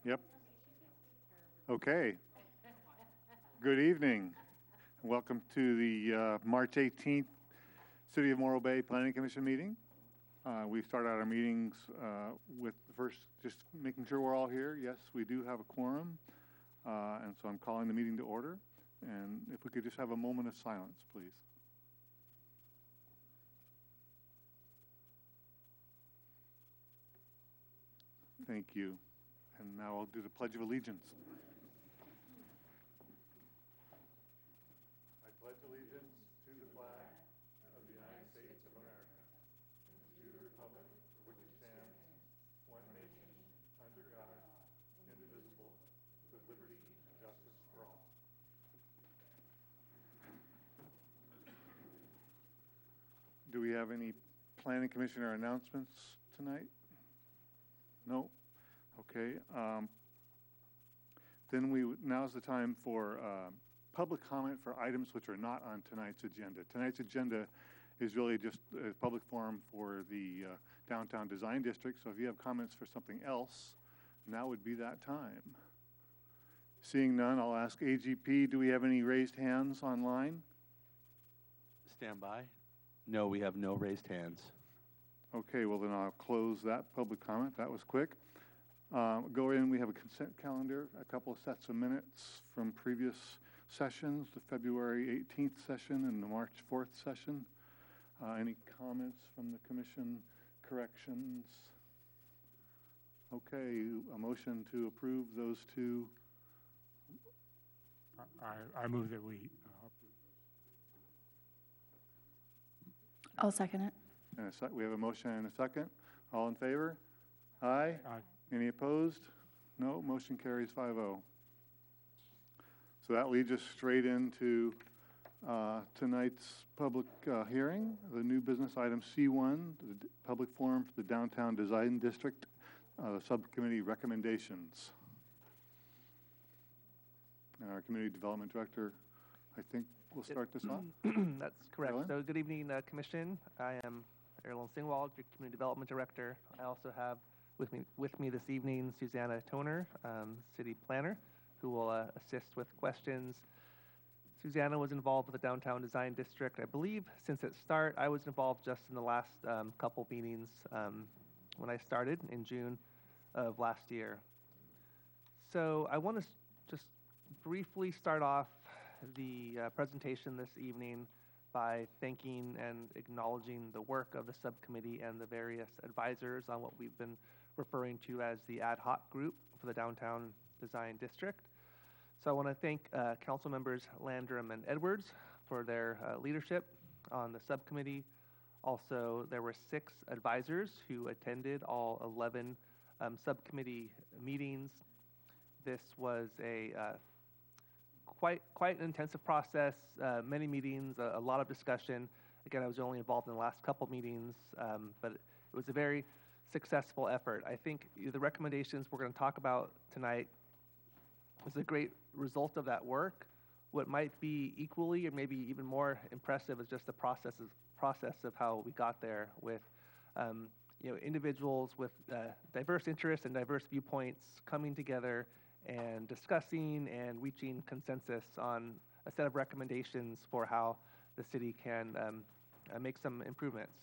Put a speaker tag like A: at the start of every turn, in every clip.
A: Yep. Okay. Good evening. Welcome to the March 18th City of Morro Bay Planning Commission meeting. We start out our meetings with the first, just making sure we're all here. Yes, we do have a quorum. And so I'm calling the meeting to order. And if we could just have a moment of silence, please. Thank you. And now I'll do the Pledge of Allegiance. I pledge allegiance to the flag of the United States of America and to the republic for which it stands, one nation, under God, indivisible, with liberty and justice for all. Do we have any planning commissioner announcements tonight? No? Okay. Then now's the time for public comment for items which are not on tonight's agenda. Tonight's agenda is really just a public forum for the Downtown Design District. So if you have comments for something else, now would be that time. Seeing none, I'll ask AGP, do we have any raised hands online?
B: Stand by. No, we have no raised hands.
A: Okay, well then I'll close that public comment. That was quick. Go in, we have a consent calendar, a couple of sets of minutes from previous sessions, the February 18th session and the March 4th session. Any comments from the commission, corrections? Okay, a motion to approve those two.
C: I move that we.
D: I'll second it.
A: And we have a motion and a second. All in favor? Aye.
C: Aye.
A: Any opposed? No, motion carries 5-0. So that leads us straight into tonight's public hearing, the new business item C1, the public forum for the Downtown Design District, subcommittee recommendations. And our community development director, I think, will start this off.
E: That's correct.
A: Erlen?
E: So good evening, Commission. I am Erlen Singwald, your community development director. I also have with me this evening Susanna Toner, city planner, who will assist with questions. Susanna was involved with the Downtown Design District, I believe, since its start. I was involved just in the last couple meetings when I started in June of last year. So I want to just briefly start off the presentation this evening by thanking and acknowledging the work of the subcommittee and the various advisors on what we've been referring to as the ad hoc group for the Downtown Design District. So I want to thank council members Landrum and Edwards for their leadership on the subcommittee. Also, there were 6 advisors who attended all 11 subcommittee meetings. This was a quite an intensive process, many meetings, a lot of discussion. Again, I was only involved in the last couple meetings, but it was a very successful effort. I think the recommendations we're going to talk about tonight is a great result of that work. What might be equally or maybe even more impressive is just the process of how we got there with individuals with diverse interests and diverse viewpoints coming together and discussing and reaching consensus on a set of recommendations for how the city can make some improvements.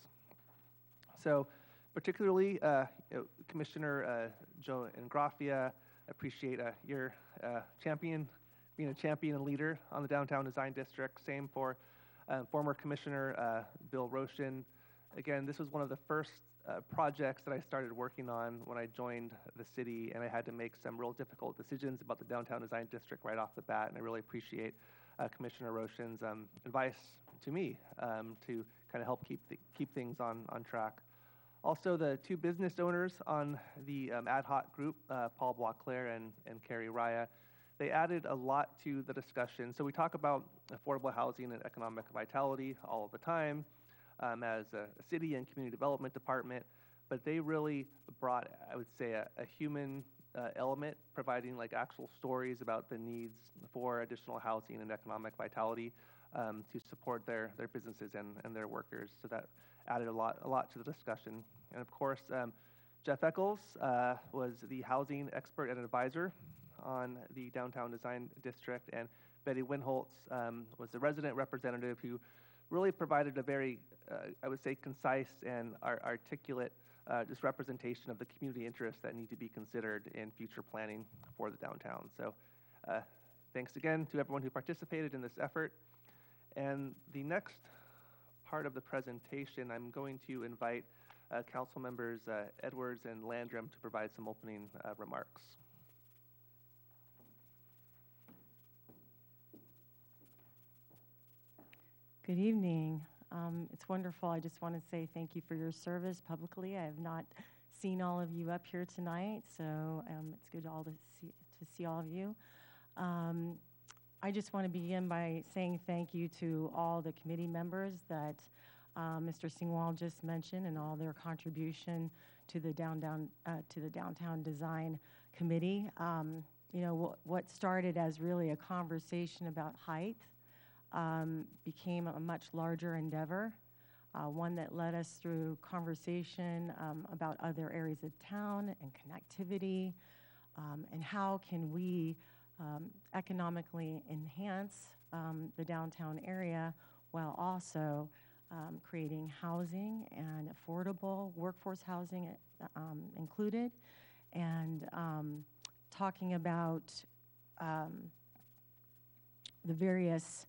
E: So particularly, Commissioner Joe Ingrafia, appreciate your being a champion and leader on the Downtown Design District. Same for former Commissioner Bill Roshan. Again, this was one of the first projects that I started working on when I joined the city, and I had to make some real difficult decisions about the Downtown Design District right off the bat, and I really appreciate Commissioner Roshan's advice to me to kind of help keep things on track. Also, the 2 business owners on the ad hoc group, Paul Boisclair and Carrie Raya, they added a lot to the discussion. So we talk about affordable housing and economic vitality all of the time as a city and community development department, but they really brought, I would say, a human element, providing like actual stories about the needs for additional housing and economic vitality to support their businesses and their workers. So that added a lot to the discussion. And of course, Jeff Eccles was the housing expert and advisor on the Downtown Design District, and Betty Winholtz was the resident representative who really provided a very, I would say, concise and articulate just representation of the community interests that need to be considered in future planning for the downtown. So thanks again to everyone who participated in this effort. And the next part of the presentation, I'm going to invite Council members Edwards and Landrum to provide some opening remarks.
C: Good evening. It's wonderful. I just want to say thank you for your service publicly. I have not seen all of you up here tonight, so it's good to see all of you. I just want to begin by saying thank you to all the committee members that Mr. Singwall just mentioned and all their contribution to the Downtown Design Committee. You know, what started as really a conversation about height became a much larger endeavor, one that led us through conversation about other areas of town and connectivity, and how can we economically enhance the downtown area while also creating housing and affordable workforce housing included, and talking about the various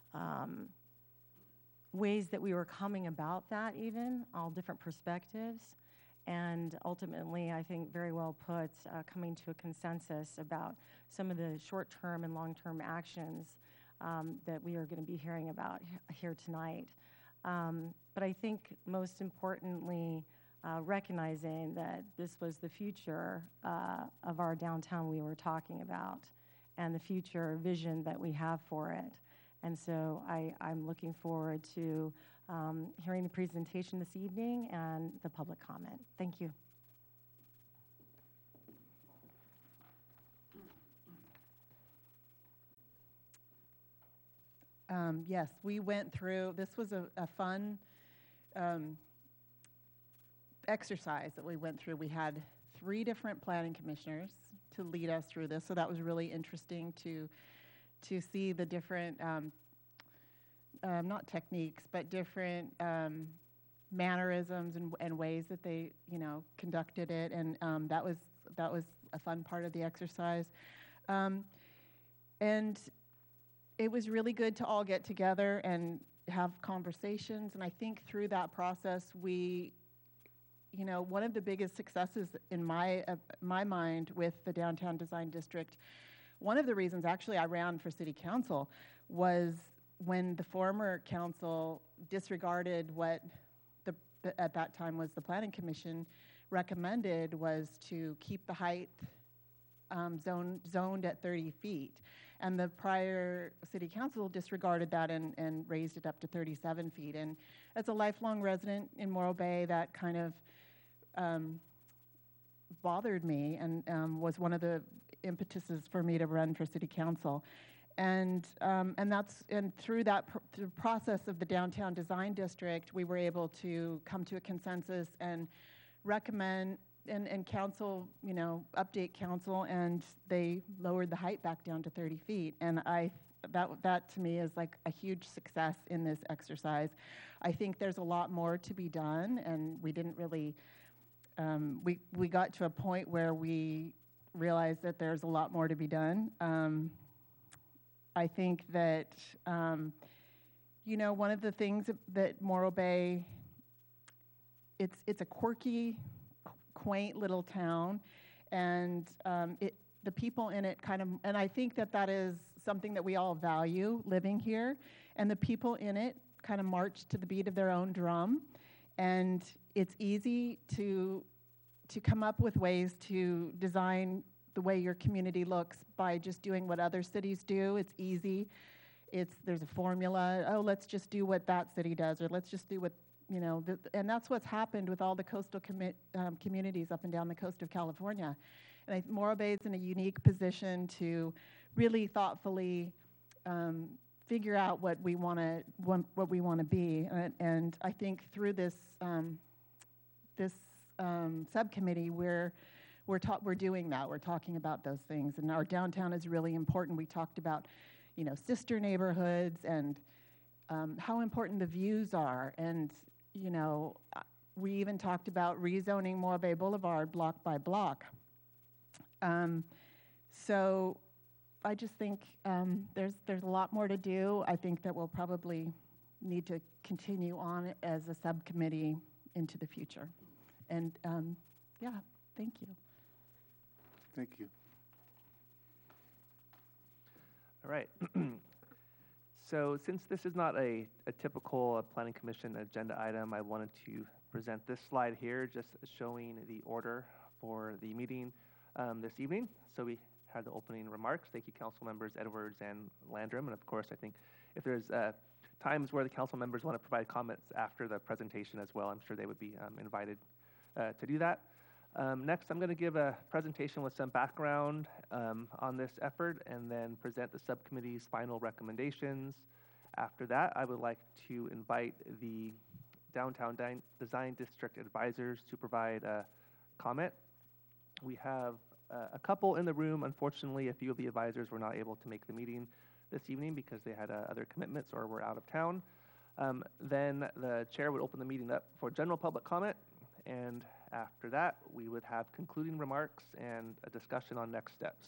C: ways that we were coming about that, even all different perspectives, and ultimately, I think very well put, coming to a consensus about some of the short-term and long-term actions that we are going to be hearing about here tonight. But I think most importantly, recognizing that this was the future of our downtown we were talking about, and the future vision that we have for it. And so I'm looking forward to hearing the presentation this evening and the public comment. Thank you.
D: Yes, we went through, this was a fun exercise that we went through. We had 3 different planning commissioners to lead us through this, so that was really interesting to see the different, not techniques, but different mannerisms and ways that they, you know, conducted it, and that was a fun part of the exercise. And it was really good to all get together and have conversations, and I think through that process, we, you know, one of the biggest successes in my mind with the Downtown Design District, one of the reasons actually I ran for city council was when the former council disregarded what at that time was the planning commission recommended, was to keep the height zoned at 30 feet. And the prior city council disregarded that and raised it up to 37 feet. And as a lifelong resident in Morro Bay, that kind of bothered me and was one of the impetuses for me to run for city council. And through that process of the Downtown Design District, we were able to come to a consensus and recommend and council, you know, update council, and they lowered the height back down to 30 feet. And that to me is like a huge success in this exercise. I think there's a lot more to be done, and we didn't really, we got to a point where we realized that there's a lot more to be done. I think that, you know, one of the things that Morro Bay, it's a quirky, quaint little town, and the people in it kind of, and I think that is something that we all value living here, and the people in it kind of march to the beat of their own drum, and it's easy to come up with ways to design the way your community looks by just doing what other cities do. It's easy. There's a formula. Oh, let's just do what that city does, or let's just do what, you know, and that's what's happened with all the coastal communities up and down the coast of California. And Morro Bay is in a unique position to really thoughtfully figure out what we want to be. And I think through this subcommittee, we're doing that. We're talking about those things, and our downtown is really important. We talked about, sister neighborhoods and how important the views are, and we even talked about rezoning Morro Boulevard block by block. So I just think there's a lot more to do. I think that we'll probably need to continue on as a subcommittee into the future. And yeah, thank you.
A: Thank you.
E: All right. So since this is not a typical Planning Commission agenda item, I wanted to present this slide here, just showing the order for the meeting this evening. So we had the opening remarks. Thank you, Council Members Edwards and Landrum. And of course, I think if there's times where the Council members want to provide comments after the presentation as well, I'm sure they would be invited to do that. Next, I'm going to give a presentation with some background on this effort and then present the subcommittee's final recommendations. After that, I would like to invite the Downtown Design District advisors to provide a comment. We have a couple in the room. Unfortunately, a few of the advisors were not able to make the meeting this evening because they had other commitments or were out of town. Then the chair would open the meeting up for general public comment, and after that, we would have concluding remarks and a discussion on next steps.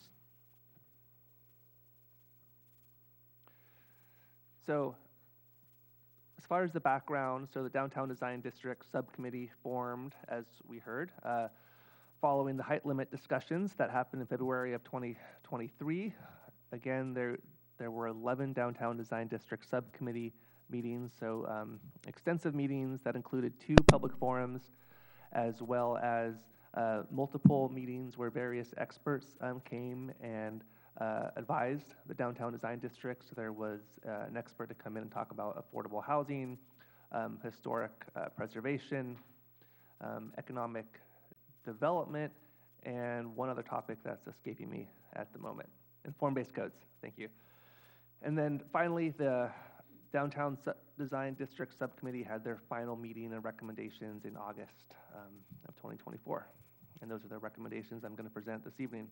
E: So, as far as the background, so the Downtown Design District Subcommittee formed, as we heard, following the height limit discussions that happened in February of 2023. Again, there were 11 Downtown Design District Subcommittee meetings, so extensive meetings that included 2 public forums, as well as multiple meetings where various experts came and advised the Downtown Design District. So there was an expert to come in and talk about affordable housing, historic preservation, economic development, and one other topic that's escaping me at the moment, and form-based codes. Thank you. And then finally, the Downtown Design District Subcommittee had their final meeting and recommendations in August of 2024. And those are the recommendations I'm going to present this evening.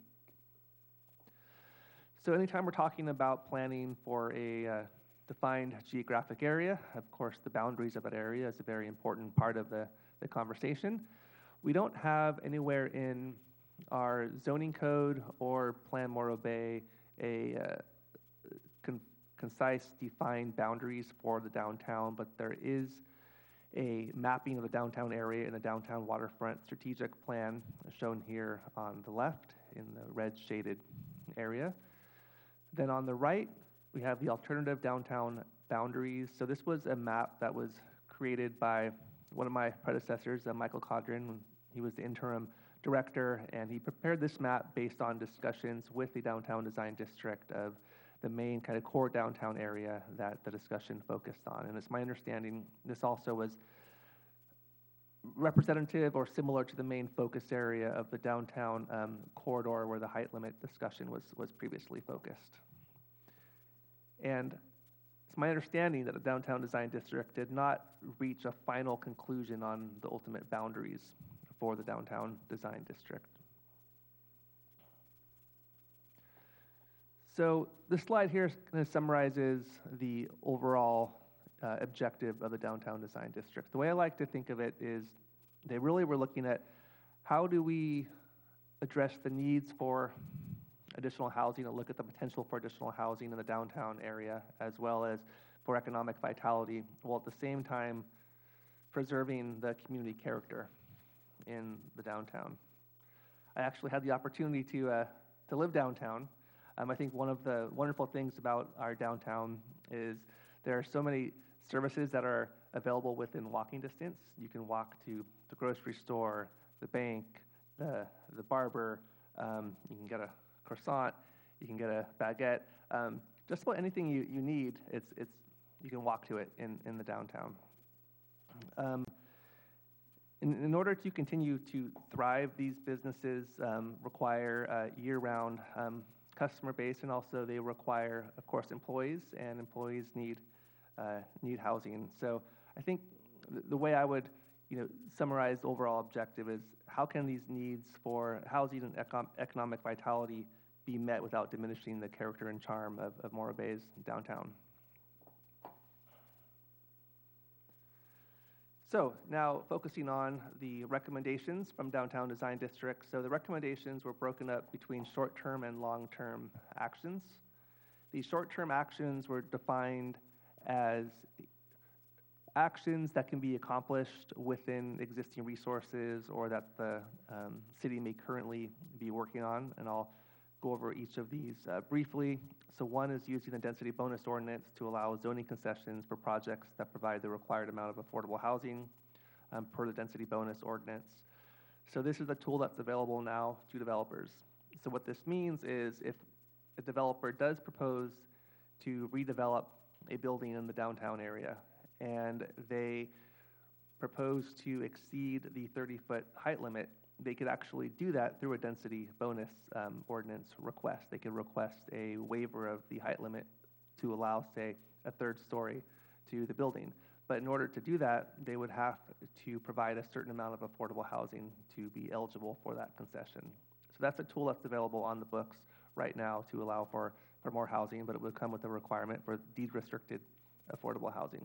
E: So anytime we're talking about planning for a defined geographic area, of course, the boundaries of that area is a very important part of the conversation. We don't have anywhere in our zoning code or Plan Morro Bay a concise, defined boundaries for the downtown, but there is a mapping of the downtown area in the downtown waterfront strategic plan shown here on the left in the red shaded area. Then on the right, we have the alternative downtown boundaries. So this was a map that was created by one of my predecessors, Michael Codron, when he was the interim director, and he prepared this map based on discussions with the Downtown Design District of the main kind of core downtown area that the discussion focused on. And it's my understanding this also was representative or similar to the main focus area of the downtown corridor where the height limit discussion was previously focused. And it's my understanding that the Downtown Design District did not reach a final conclusion on the ultimate boundaries for the Downtown Design District. So this slide here kind of summarizes the overall objective of the Downtown Design District. The way I like to think of it is they really were looking at how do we address the needs for additional housing and look at the potential for additional housing in the downtown area as well as for economic vitality, while at the same time preserving the community character in the downtown. I actually had the opportunity to live downtown. I think one of the wonderful things about our downtown is there are so many services that are available within walking distance. You can walk to the grocery store, the bank, the barber, you can get a croissant, you can get a baguette. Just about anything you need, you can walk to it in the downtown. In order to continue to thrive, these businesses require a year-round customer base, and also they require, of course, employees, and employees need housing. So I think the way I would summarize the overall objective is how can these needs for housing and economic vitality be met without diminishing the character and charm of Morro Bay's downtown. So now focusing on the recommendations from Downtown Design District. So the recommendations were broken up between short-term and long-term actions. The short-term actions were defined as actions that can be accomplished within existing resources or that the city may currently be working on, and I'll go over each of these briefly. So one is using the density bonus ordinance to allow zoning concessions for projects that provide the required amount of affordable housing per the density bonus ordinance. So this is a tool that's available now to developers. So what this means is if a developer does propose to redevelop a building in the downtown area and they propose to exceed the 30-foot height limit, they could actually do that through a density bonus ordinance request. They could request a waiver of the height limit to allow, say, a third story to the building. But in order to do that, they would have to provide a certain amount of affordable housing to be eligible for that concession. So that's a tool that's available on the books right now to allow for more housing, but it would come with a requirement for deed-restricted affordable housing.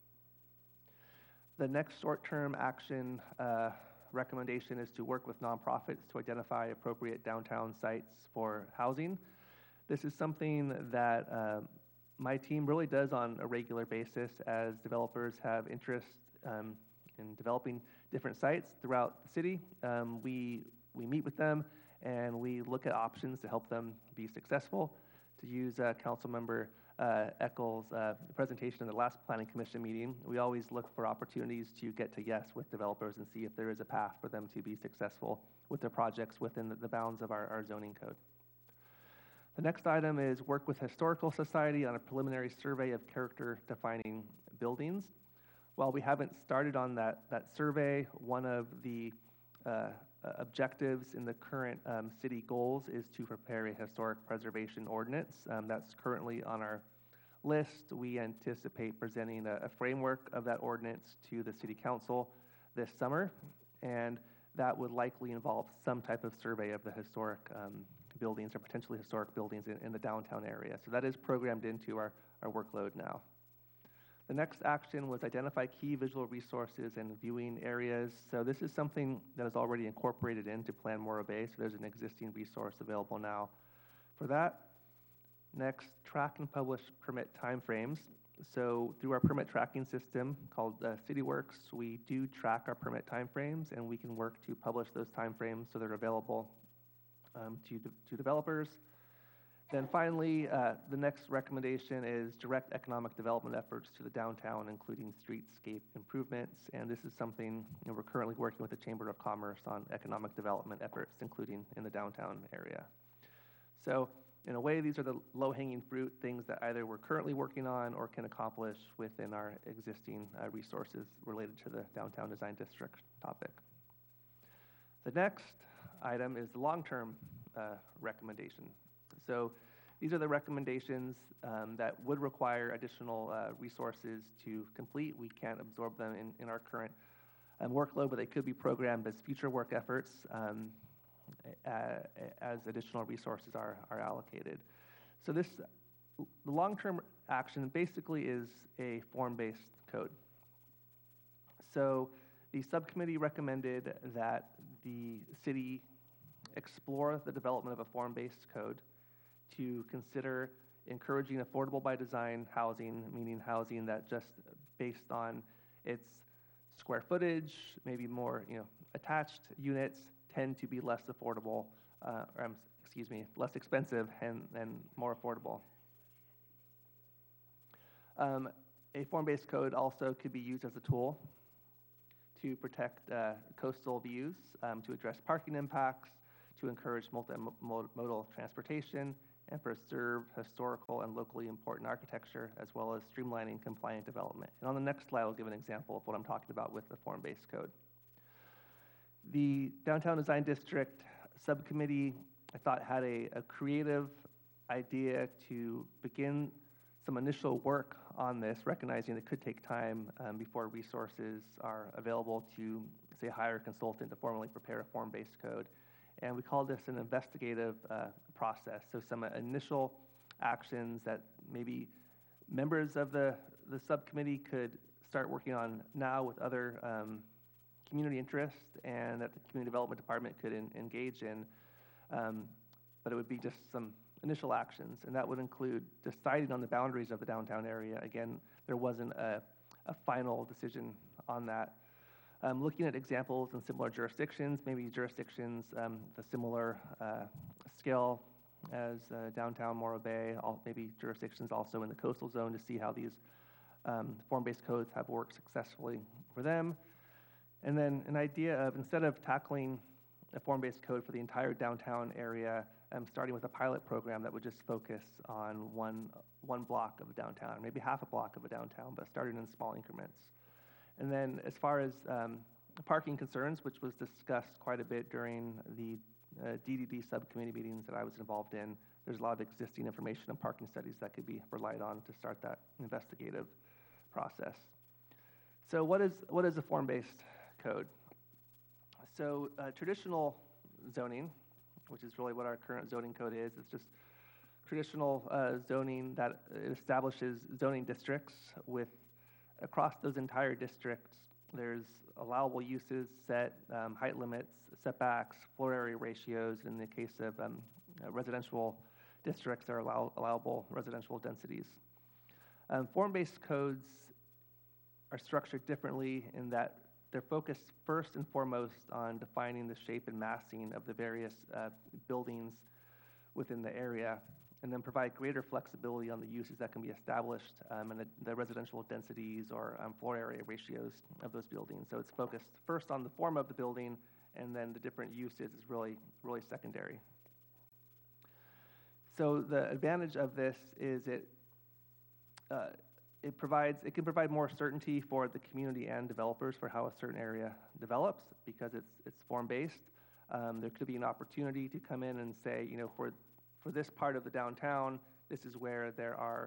E: The next short-term action recommendation is to work with nonprofits to identify appropriate downtown sites for housing. This is something that my team really does on a regular basis as developers have interest in developing different sites throughout the city. We meet with them and we look at options to help them be successful. To use Councilmember Eckel's presentation in the last Planning Commission meeting, we always look for opportunities to get to yes with developers and see if there is a path for them to be successful with their projects within the bounds of our zoning code. The next item is work with Historical Society on a preliminary survey of character-defining buildings. While we haven't started on that survey, one of the objectives in the current city goals is to prepare a historic preservation ordinance. That's currently on our list. We anticipate presenting a framework of that ordinance to the city council this summer, and that would likely involve some type of survey of the historic buildings or potentially historic buildings in the downtown area. So that is programmed into our workload now. The next action was identify key visual resources and viewing areas. So this is something that is already incorporated into Plan Morro Bay, so there's an existing resource available now for that. Next, track and publish permit timeframes. So through our permit tracking system called CityWorks, we do track our permit timeframes, and we can work to publish those timeframes so they're available to developers. Then finally, the next recommendation is direct economic development efforts to the downtown, including streetscape improvements. And this is something we're currently working with the Chamber of Commerce on economic development efforts, including in the downtown area. So in a way, these are the low-hanging fruit, things that either we're currently working on or can accomplish within our existing resources related to the Downtown Design District topic. The next item is the long-term recommendation. So these are the recommendations that would require additional resources to complete. We can't absorb them in our current workload, but they could be programmed as future work efforts as additional resources are allocated. So the long-term action basically is a form-based code. So the subcommittee recommended that the city explore the development of a form-based code to consider encouraging affordable by design housing, meaning housing that just based on its square footage, maybe more attached units tend to be less affordable, less expensive and more affordable. A form-based code also could be used as a tool to protect coastal views, to address parking impacts, to encourage multimodal transportation, and preserve historical and locally important architecture, as well as streamlining compliant development. And on the next slide, I'll give an example of what I'm talking about with the form-based code. The Downtown Design District subcommittee, I thought, had a creative idea to begin some initial work on this, recognizing it could take time before resources are available to, say, hire a consultant to formally prepare a form-based code. And we call this an investigative process. So some initial actions that maybe members of the subcommittee could start working on now with other community interest, and that the community development department could engage in. But it would be just some initial actions, and that would include deciding on the boundaries of the downtown area. Again, there wasn't a final decision on that. Looking at examples in similar jurisdictions, maybe jurisdictions the similar scale as downtown Morro Bay, maybe jurisdictions also in the coastal zone, to see how these form-based codes have worked successfully for them. And then an idea of, instead of tackling a form-based code for the entire downtown area, starting with a pilot program that would just focus on one block of the downtown, maybe half a block of a downtown, but starting in small increments. And then as far as parking concerns, which was discussed quite a bit during the DDD subcommittee meetings that I was involved in, there's a lot of existing information and parking studies that could be relied on to start that investigative process. So what is a form-based code? So traditional zoning, which is really what our current zoning code is, it's just traditional zoning that establishes zoning districts with, across those entire districts, there's allowable uses set, height limits, setbacks, floor area ratios. In the case of residential districts, there are allowable residential densities. Form-based codes are structured differently in that they're focused first and foremost on defining the shape and massing of the various buildings within the area, and then provide greater flexibility on the uses that can be established and the residential densities or floor area ratios of those buildings. So it's focused first on the form of the building, and then the different uses is really secondary. So the advantage of this is it can provide more certainty for the community and developers for how a certain area develops, because it's form-based. There could be an opportunity to come in and say, you know, for this part of the downtown, this is where there are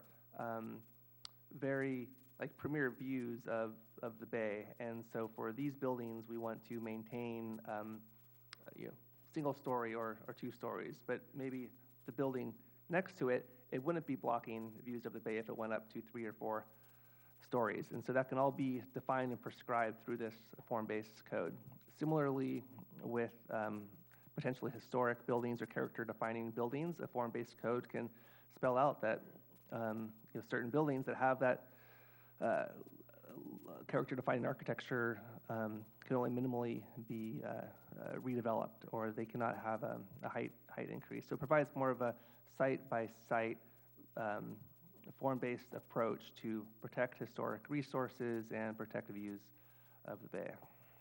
E: very premier views of the bay, and so for these buildings, we want to maintain single story or 2 stories, but maybe the building next to it, it wouldn't be blocking views of the bay if it went up to 3 or 4 stories. And so that can all be defined and prescribed through this form-based code. Similarly, with potentially historic buildings or character-defining buildings, a form-based code can spell out that certain buildings that have that character-defining architecture can only minimally be redeveloped, or they cannot have a height increase. So it provides more of a site-by-site form-based approach to protect historic resources and protect the views of the bay.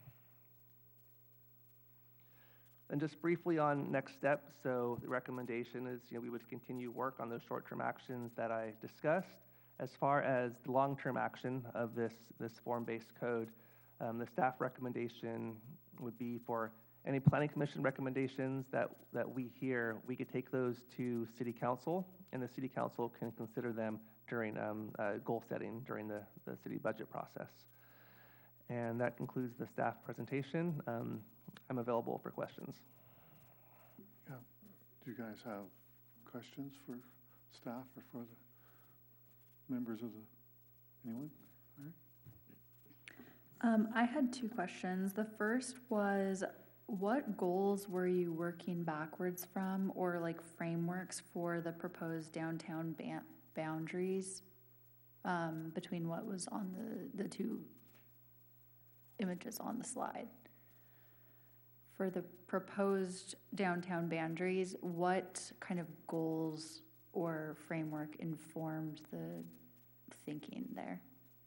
E: And just briefly on next steps, so the recommendation is we would continue work on those short-term actions that I discussed. As far as the long-term action of this form-based code, the staff recommendation would be for any planning commission recommendations that we hear, we could take those to city council, and the city council can consider them during goal setting during the city budget process. And that concludes the staff presentation. I'm available for questions.
A: Yeah. Do you guys have questions for staff or for the members of anyone? All right.
F: I had 2 questions. The first was, what goals were you working backwards from, or frameworks for the proposed downtown boundaries between what was on the 2 images on the slide? For the proposed downtown boundaries, what kind of goals or framework informed the thinking there?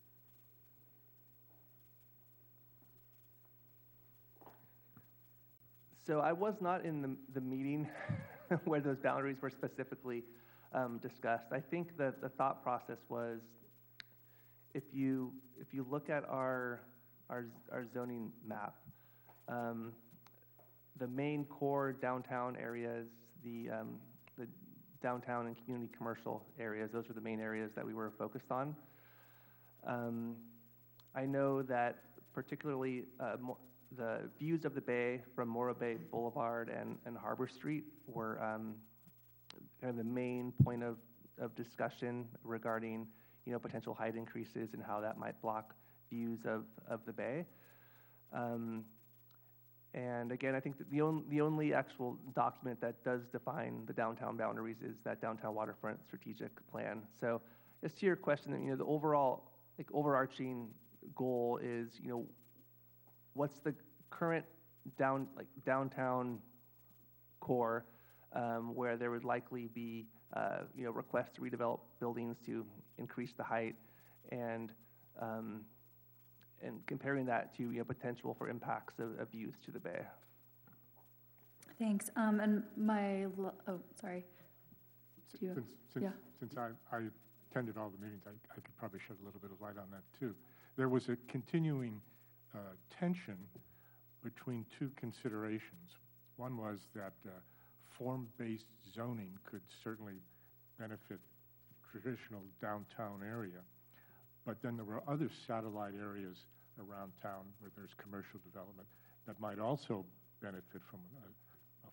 E: So I was not in the meeting where those boundaries were specifically discussed. I think that the thought process was, if you look at our zoning map, the main core downtown areas, the downtown and community commercial areas. Those were the main areas that we were focused on. I know that particularly the views of the bay from Morro Bay Boulevard and Harbor Street were kind of the main point of discussion regarding, potential height increases and how that might block views of the bay. And again, I think that the only actual document that does define the downtown boundaries is that downtown waterfront strategic plan. So, just to your question, the overall, overarching goal is, what's the current downtown core where there would likely be, requests to redevelop buildings to increase the height, and comparing that to potential for impacts of use to the bay.
F: Thanks. And sorry. Do you- yeah.
G: Since I attended all the meetings, I could probably shed a little bit of light on that too. There was a continuing tension between two considerations. One was that form-based zoning could certainly benefit traditional downtown area, but then there were other satellite areas around town where there's commercial development that might also benefit from a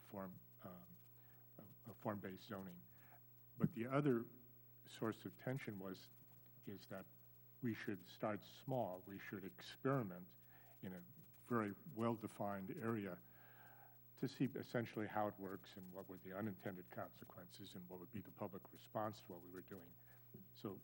G: form-based zoning. But the other source of tension is that we should start small. We should experiment in a very well-defined area to see essentially how it works and what were the unintended consequences and what would be the public response to what we were doing. So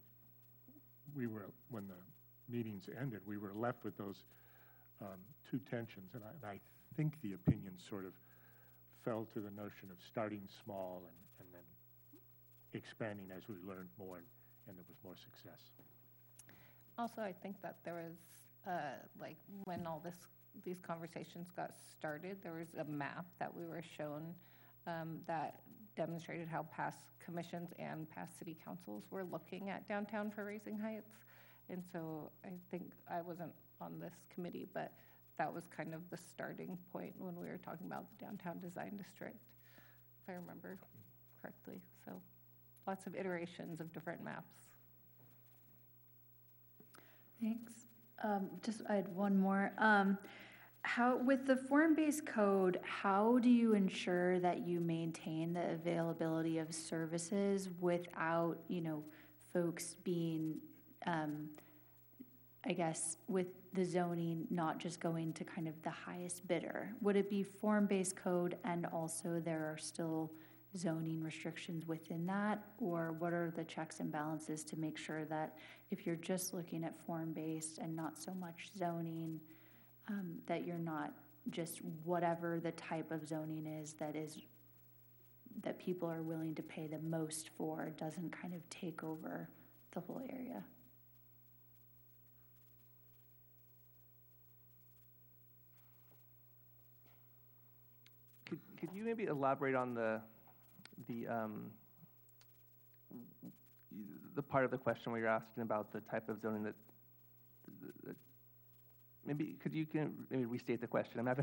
G: when the meetings ended, we were left with those two tensions, and I think the opinion sort of fell to the notion of starting small and then expanding as we learned more and there was more success.
H: Also, I think that there was, when all these conversations got started, there was a map that we were shown that demonstrated how past commissions and past city councils were looking at downtown for raising heights. And so I think I wasn't on this committee, but that was kind of the starting point when we were talking about the downtown design district, if I remember correctly. So lots of iterations of different maps.
F: Thanks. I had one more. How, with the form-based code, how do you ensure that you maintain the availability of services without, folks being, I guess, with the zoning not just going to kind of the highest bidder? Would it be form-based code and also there are still zoning restrictions within that? Or what are the checks and balances to make sure that if you're just looking at form-based and not so much zoning, that you're not just whatever the type of zoning is that people are willing to pay the most for doesn't kind of take over the whole area?
E: Could you maybe elaborate on the part of the question where you're asking about the type of zoning that maybe maybe restate the question? I'm having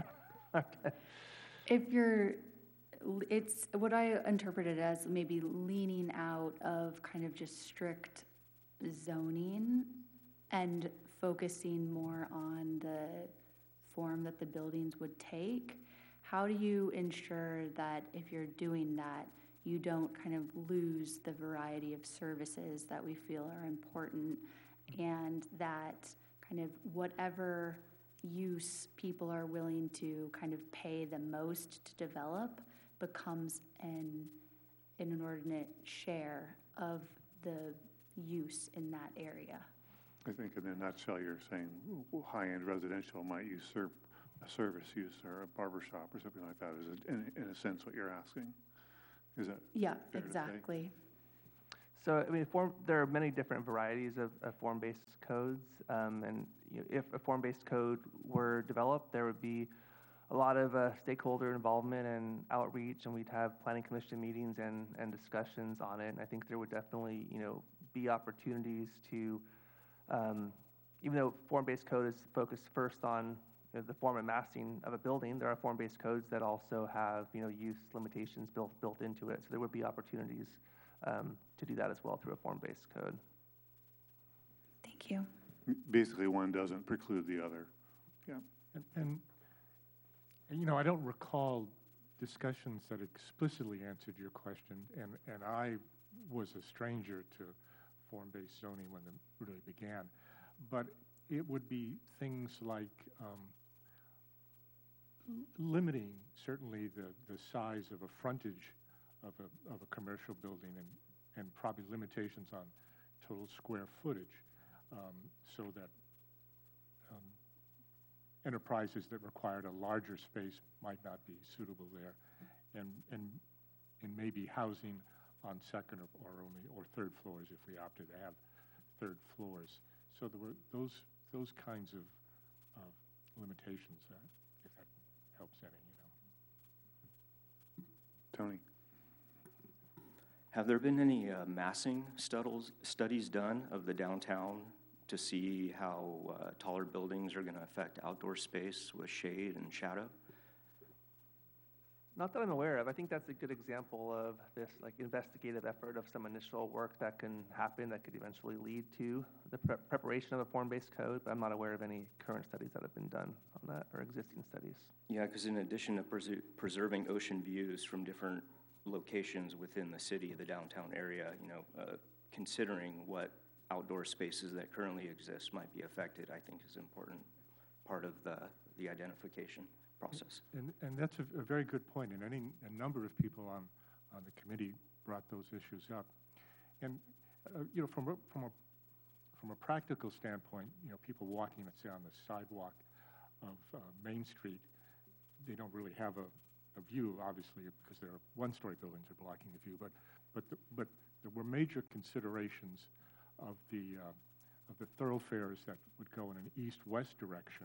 F: It's what I interpreted as maybe leaning out of kind of just strict zoning and focusing more on the form that the buildings would take. How do you ensure that if you're doing that, you don't kind of lose the variety of services that we feel are important, and that kind of whatever use people are willing to kind of pay the most to develop becomes an inordinate share of the use in that area?
A: I think in a nutshell, you're saying high-end residential might usurp a service use or a barber shop or something like that, is in a sense what you're asking? Is that
F: Yeah,
A: fair to say?
F: exactly.
E: So, I mean, there are many different varieties of form-based codes, and if a form-based code were developed, there would be a lot of stakeholder involvement and outreach, and we'd have planning commission meetings and discussions on it. And I think there would definitely, be opportunities to, even though form-based code is focused first on the form and massing of a building, there are form-based codes that also have, use limitations built into it. So there would be opportunities to do that as well through a form-based code.
F: Thank you.
A: Basically, one doesn't preclude the other. Yeah.
G: And I don't recall discussions that explicitly answered your question, and I was a stranger to form-based zoning when it really began. But it would be things like limiting certainly the size of a frontage of a commercial building, and probably limitations on total square footage, so that enterprises that required a larger space might not be suitable there, and maybe housing on second or third floors if we opted to have third floors. So there were those kinds of limitations, if that helps any,
A: Tony?
I: Have there been any massing studies done of the downtown to see how taller buildings are going to affect outdoor space with shade and shadow?
E: Not that I'm aware of. I think that's a good example of this investigative effort of some initial work that can happen that could eventually lead to the preparation of a form-based code, but I'm not aware of any current studies that have been done on that or existing studies.
I: Yeah, because in addition to preserving ocean views from different locations within the city, the downtown area, considering what outdoor spaces that currently exist might be affected, I think is an important part of the identification process.
G: And that's a very good point, and a number of people on the committee brought those issues up. And from a practical standpoint, people walking, let's say, on the sidewalk of Main Street, they don't really have a view, obviously, because there are one-story buildings are blocking the view. But there were major considerations of the thoroughfares that would go in an east-west direction,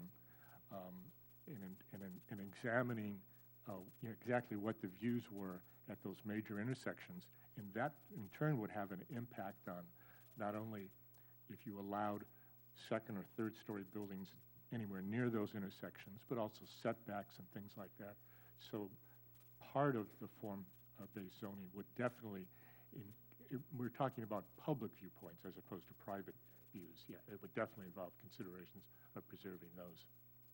G: in examining exactly what the views were at those major intersections. And that, in turn, would have an impact on not only if you allowed second or third-story buildings anywhere near those intersections, but also setbacks and things like that. So part of the form-based zoning would definitely, we're talking about public viewpoints as opposed to private views. Yeah, it would definitely involve considerations of preserving those.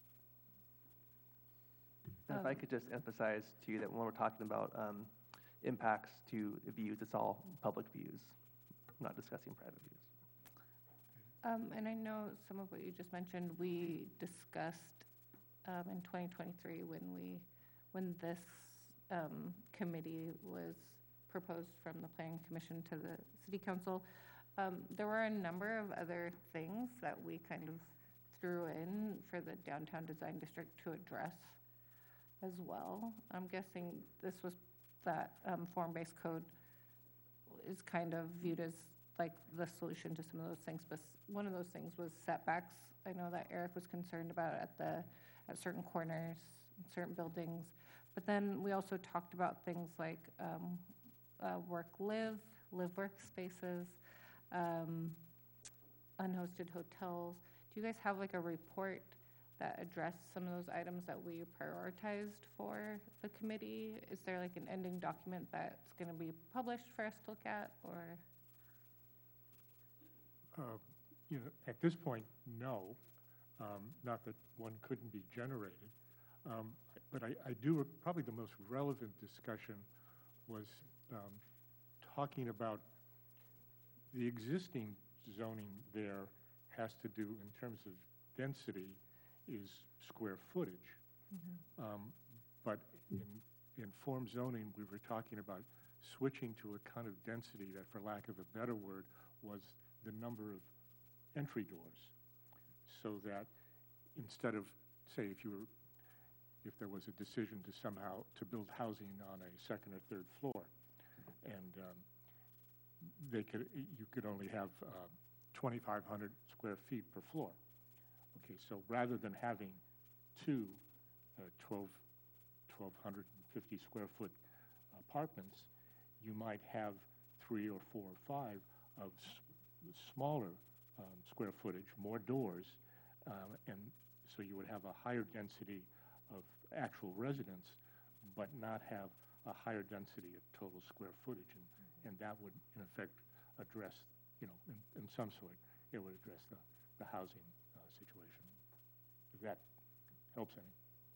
E: And if I could just emphasize to you that when we're talking about impacts to views, it's all public views, not discussing private views.
H: And I know some of what you just mentioned, we discussed in 2023 when this committee was proposed from the Planning Commission to the City Council. There were a number of other things that we kind of threw in for the Downtown Design District to address as well. I'm guessing this was that form-based code is kind of viewed as like the solution to some of those things, but one of those things was setbacks. I know that Eric was concerned about at certain corners, certain buildings, but then we also talked about things like work-live workspaces, unhosted hotels. Do you guys have like a report that addressed some of those items that we prioritized for the committee? Is there like an ending document that's going to be published for us to look at, or?
G: At this point, no. Not that one couldn't be generated. But I do, probably the most relevant discussion was talking about the existing zoning there has to do, in terms of density, is square footage. But in form zoning, we were talking about switching to a kind of density that, for lack of a better word, was the number of entry doors. So that instead of, say, if there was a decision to build housing on a second or third floor, and you could only have 2,500 square feet per floor. Okay, so rather than having two 1,250 square foot apartments, you might have 3 or 4 or 5 of smaller square footage, more doors, and So you would have a higher density of actual residents, but not have a higher density of total square footage. And that would, in effect, address, in some sort, it would address the housing situation. If that helps any.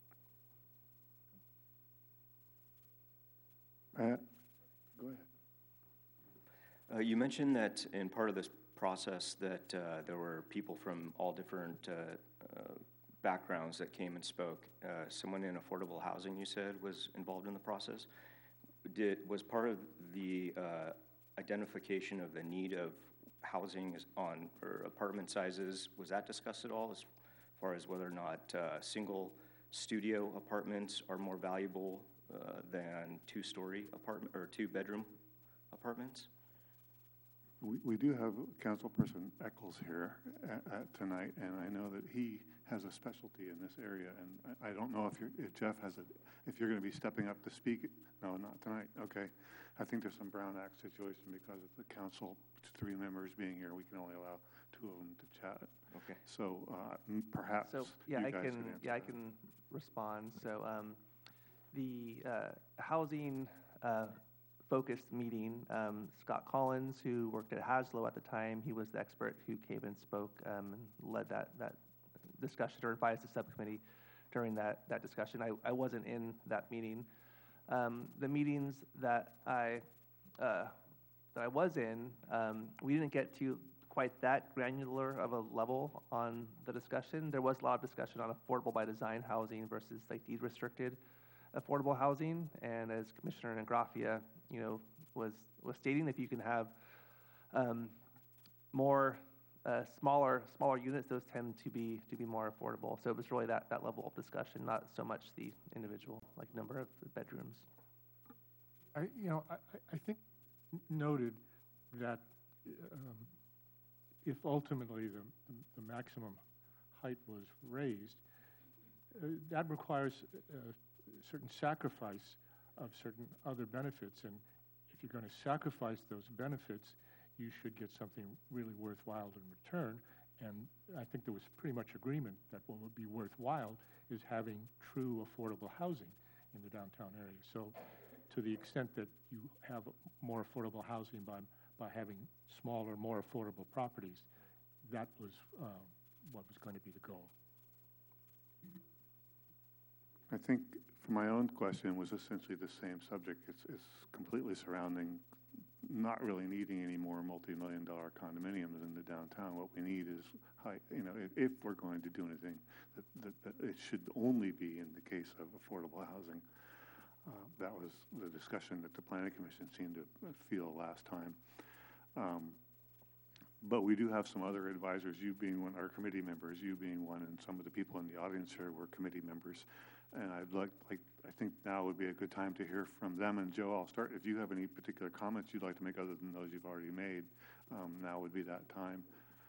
A: Go ahead.
I: You mentioned that in part of this process that there were people from all different backgrounds that came and spoke. Someone in affordable housing, you said, was involved in the process. Was part of the identification of the need of housing or apartment sizes, was that discussed at all as far as whether or not single studio apartments are more valuable than two-story apartment or two-bedroom apartments?
A: We do have Councilperson Eccles here tonight, and I know that he has a specialty in this area, and I don't know if Jeff has if you're going to be stepping up to speak. No, not tonight. Okay. I think there's some Brown Act situation because of the council, 3 members being here, we can only allow 2 of them to chat.
I: Okay.
A: So perhaps
E: So,
A: you guys could answer
E: I
A: that.
E: can respond. So, the housing focused meeting, Scott Collins, who worked at Haslo at the time, he was the expert who came and spoke and led that discussion or advised the subcommittee during that discussion. I wasn't in that meeting. The meetings that I was in, we didn't get to quite that granular of a level on the discussion. There was a lot of discussion on affordable by design housing versus like deed restricted affordable housing, and as Commissioner Negrafia, was stating, if you can have more smaller units, those tend to be more affordable. So it was really that level of discussion, not so much the individual number of bedrooms.
G: I think noted that if ultimately the maximum height was raised, that requires certain sacrifice of certain other benefits. And if you're going to sacrifice those benefits, you should get something really worthwhile in return. And I think there was pretty much agreement that what would be worthwhile is having true affordable housing in the downtown area. So to the extent that you have more affordable housing by having smaller, more affordable properties, that was what was going to be the goal.
A: I think for my own question was essentially the same subject. It's completely surrounding not really needing any more multi-million-dollar condominiums in the downtown. What we need is high, if we're going to do anything, that it should only be in the case of affordable housing. That was the discussion that the Planning Commission seemed to feel last time. But we do have some other advisors, you being one, our committee members, you being one, and some of the people in the audience here were committee members. And I think now would be a good time to hear from them. And Joe, I'll start. If you have any particular comments you'd like to make other than those you've already made, now would be that time.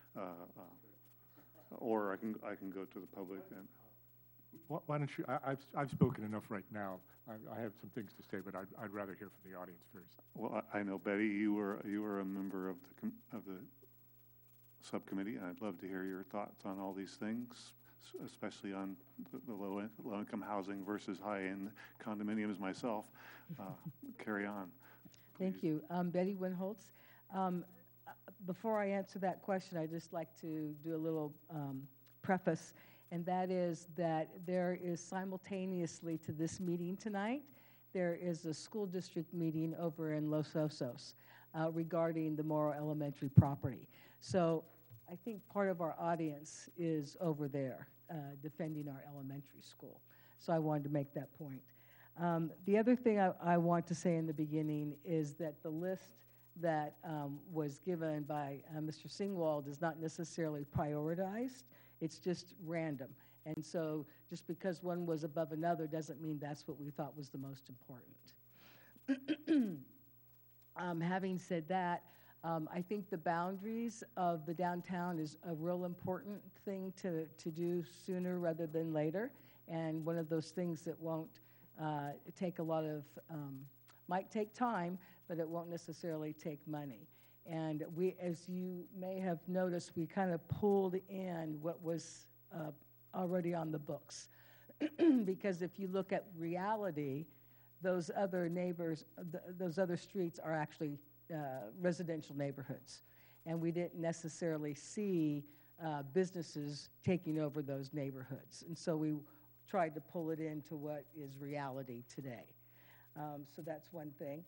A: Or I can go to the public then.
G: Why don't you? I've spoken enough right now. I have some things to say, but I'd rather hear from the audience first.
A: Well, I know Betty, you were a member of the subcommittee. I'd love to hear your thoughts on all these things, especially on the low-income housing versus high-end condominiums myself. Carry on.
J: Thank
A: please.
J: you. Betty Winholtz. Before I answer that question, I'd just like to do a little preface, and that is that there is simultaneously to this meeting tonight, there is a school district meeting over in Los Osos regarding the Morrow Elementary property. So I think part of our audience is over there defending our elementary school. So I wanted to make that point. The other thing I want to say in the beginning is that the list that was given by Mr. Singwald is not necessarily prioritized. It's just random. And so just because one was above another doesn't mean that's what we thought was the most important. Having said that, I think the boundaries of the downtown is a real important thing to do sooner rather than later. And one of those things that won't take a lot of, might take time, but it won't necessarily take money. And we, as you may have noticed, we kind of pulled in what was already on the books. Because if you look at reality, those other neighbors, those other streets are actually residential neighborhoods. And we didn't necessarily see businesses taking over those neighborhoods. And so we tried to pull it into what is reality today. So that's one thing.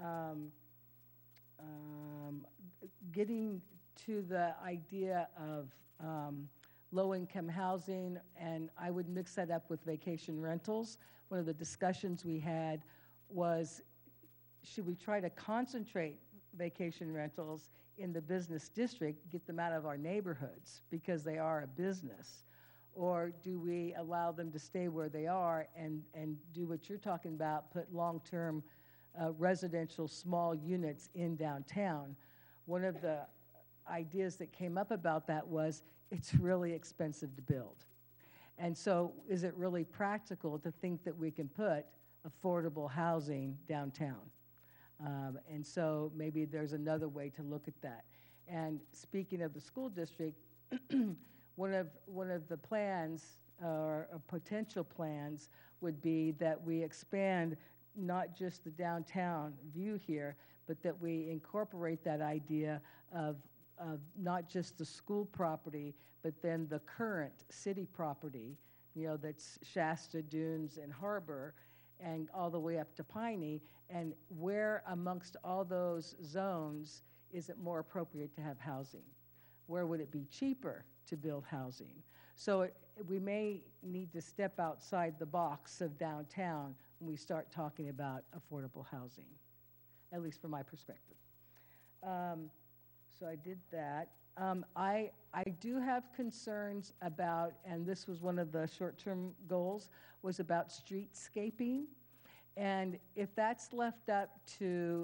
J: Getting to the idea of low-income housing, and I would mix that up with vacation rentals. One of the discussions we had was, should we try to concentrate vacation rentals in the business district, get them out of our neighborhoods because they are a business? Or do we allow them to stay where they are and do what you're talking about, put long-term residential small units in downtown? One of the ideas that came up about that was it's really expensive to build. And so is it really practical to think that we can put affordable housing downtown? And so maybe there's another way to look at that. And speaking of the school district, one of the plans or potential plans would be that we expand not just the downtown view here, but that we incorporate that idea of not just the school property, but then the current city property, that's Shasta, Dunes, and Harbor, and all the way up to Piney, and where amongst all those zones is it more appropriate to have housing? Where would it be cheaper to build housing? So we may need to step outside the box of downtown when we start talking about affordable housing, at least from my perspective. So I did that. I do have concerns about, and this was one of the short-term goals, was about streetscaping. And if that's left up to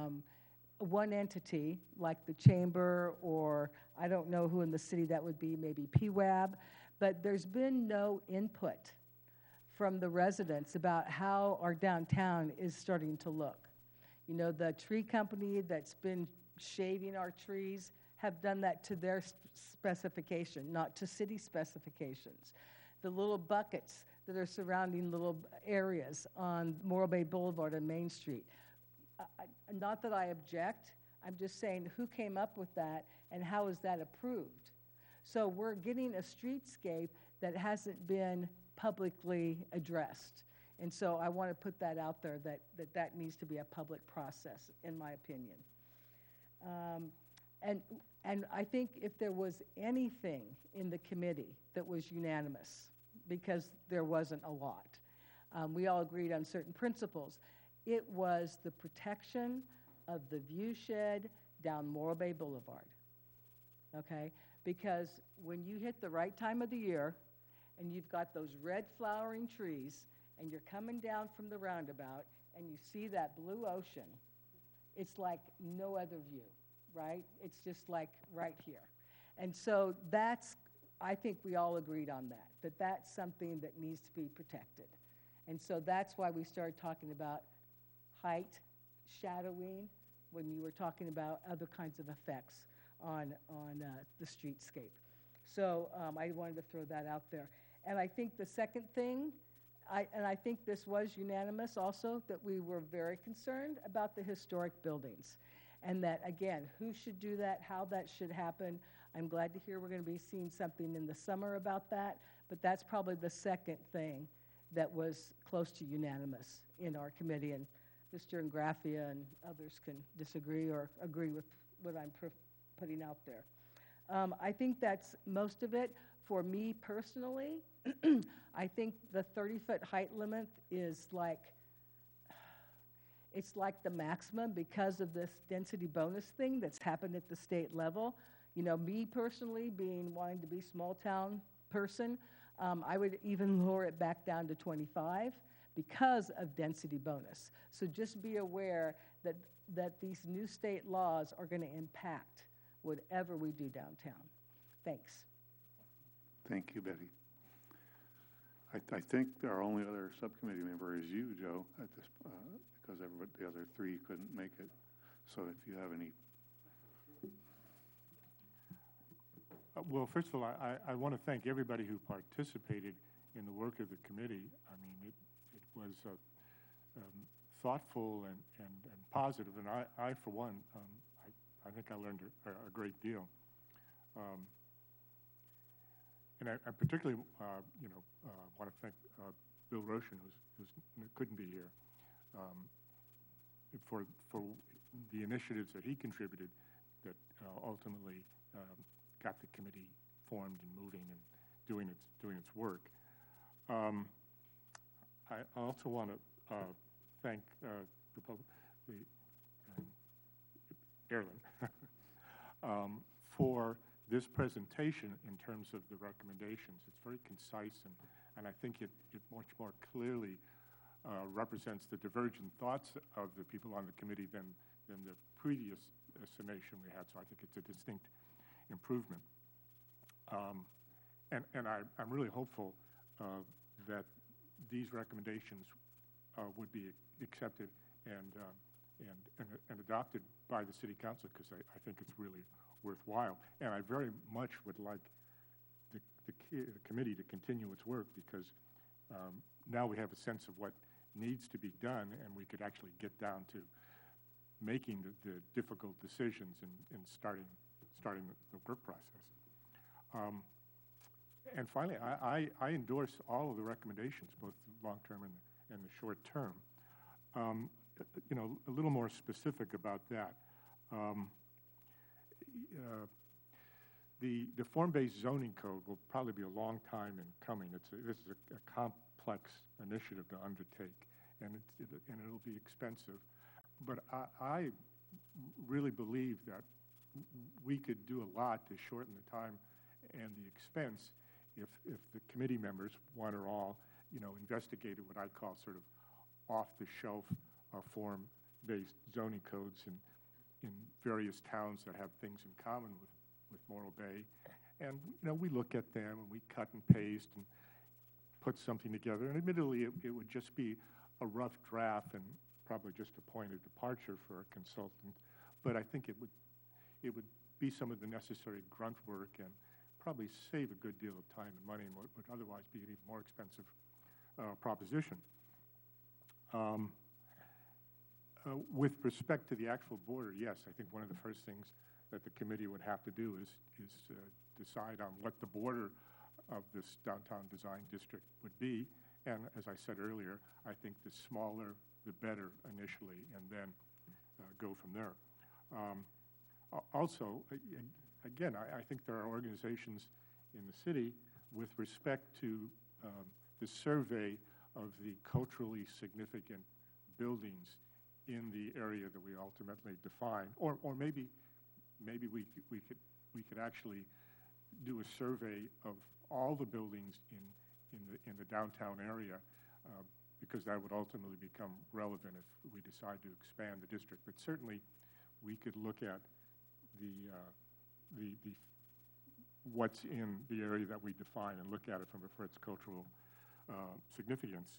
J: one entity, like the chamber, or I don't know who in the city that would be, maybe PWAB, but there's been no input from the residents about how our downtown is starting to look. The tree company that's been shading our trees have done that to their specification, not to city specifications. The little buckets that are surrounding little areas on Morro Bay Boulevard and Main Street. Not that I object, I'm just saying who came up with that and how is that approved? So we're getting a streetscape that hasn't been publicly addressed. And so I want to put that out there, that needs to be a public process, in my opinion. And I think if there was anything in the committee that was unanimous, because there wasn't a lot, we all agreed on certain principles, it was the protection of the view shed down Morro Bay Boulevard, okay? Because when you hit the right time of the year and you've got those red flowering trees and you're coming down from the roundabout and you see that blue ocean, it's like no other view, right? It's just like right here. And so I think we all agreed on that that's something that needs to be protected. And so that's why we started talking about height, shadowing, when you were talking about other kinds of effects on the streetscape. So I wanted to throw that out there. And I think the second thing, I think this was unanimous also, that we were very concerned about the historic buildings. And that, again, who should do that, how that should happen. I'm glad to hear we're going to be seeing something in the summer about that, but that's probably the second thing that was close to unanimous in our committee. And Mr. Ingraffia and others can disagree or agree with what I'm putting out there. I think that's most of it. For me personally, I think the 30-foot height limit is it's like the maximum because of this density bonus thing that's happened at the state level. Me personally, wanting to be small town person, I would even lower it back down to 25 because of density bonus. So just be aware that these new state laws are going to impact whatever we do downtown. Thanks.
A: Thank you, Betty. I think our only other subcommittee member is you, Joe, at this, because the other three couldn't make it. So if you have any.
G: Well, first of all, I want to thank everybody who participated in the work of the committee. I mean, it was thoughtful and positive, and I for one, I think I learned a great deal. And I particularly, want to thank Bill Roshan, who couldn't be here, for the initiatives that he contributed that ultimately got the committee formed and moving and doing its work. I also want to thank Erlen for this presentation in terms of the recommendations. It's very concise, and I think it much more clearly represents the divergent thoughts of the people on the committee than the previous summation we had. So I think it's a distinct improvement. And I'm really hopeful that these recommendations would be accepted and adopted by the City Council, because I think it's really worthwhile. And I very much would like the committee to continue its work, because now we have a sense of what needs to be done, and we could actually get down to making the difficult decisions and starting the work process. And finally, I endorse all of the recommendations, both long-term and the short-term. A little more specific about that. The form-based zoning code will probably be a long time in coming. This is a complex initiative to undertake, and it'll be expensive. But I really believe that we could do a lot to shorten the time and the expense if the committee members, one or all, investigated what I call sort of off-the-shelf form-based zoning codes in various towns that have things in common with Morro Bay. And, we look at them and we cut and paste and put something together. And admittedly, it would just be a rough draft and probably just a point of departure for a consultant. But I think it would be some of the necessary grunt work and probably save a good deal of time and money in what would otherwise be an even more expensive proposition. With respect to the actual border, yes, I think one of the first things that the committee would have to do is decide on what the border of this downtown design district would be. And as I said earlier, I think the smaller, the better initially, and then go from there. Also, again, I think there are organizations in the city with respect to the survey of the culturally significant buildings in the area that we ultimately define, or maybe we could actually do a survey of all the buildings in the downtown area, because that would ultimately become relevant if we decide to expand the district. But certainly, we could look at the what's in the area that we define and look at it for its cultural significance.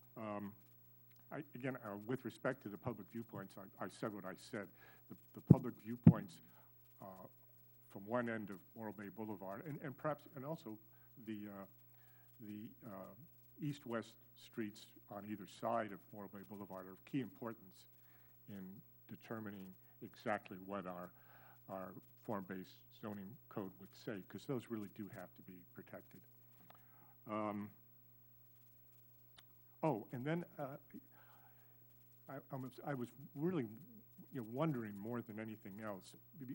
G: Again, with respect to the public viewpoints, I said what I said. The public viewpoints from one end of Morro Bay Boulevard, and perhaps, and also the east-west streets on either side of Morro Bay Boulevard are of key importance in determining exactly what our form-based zoning code would say, because those really do have to be protected. And then I was really wondering more than anything else.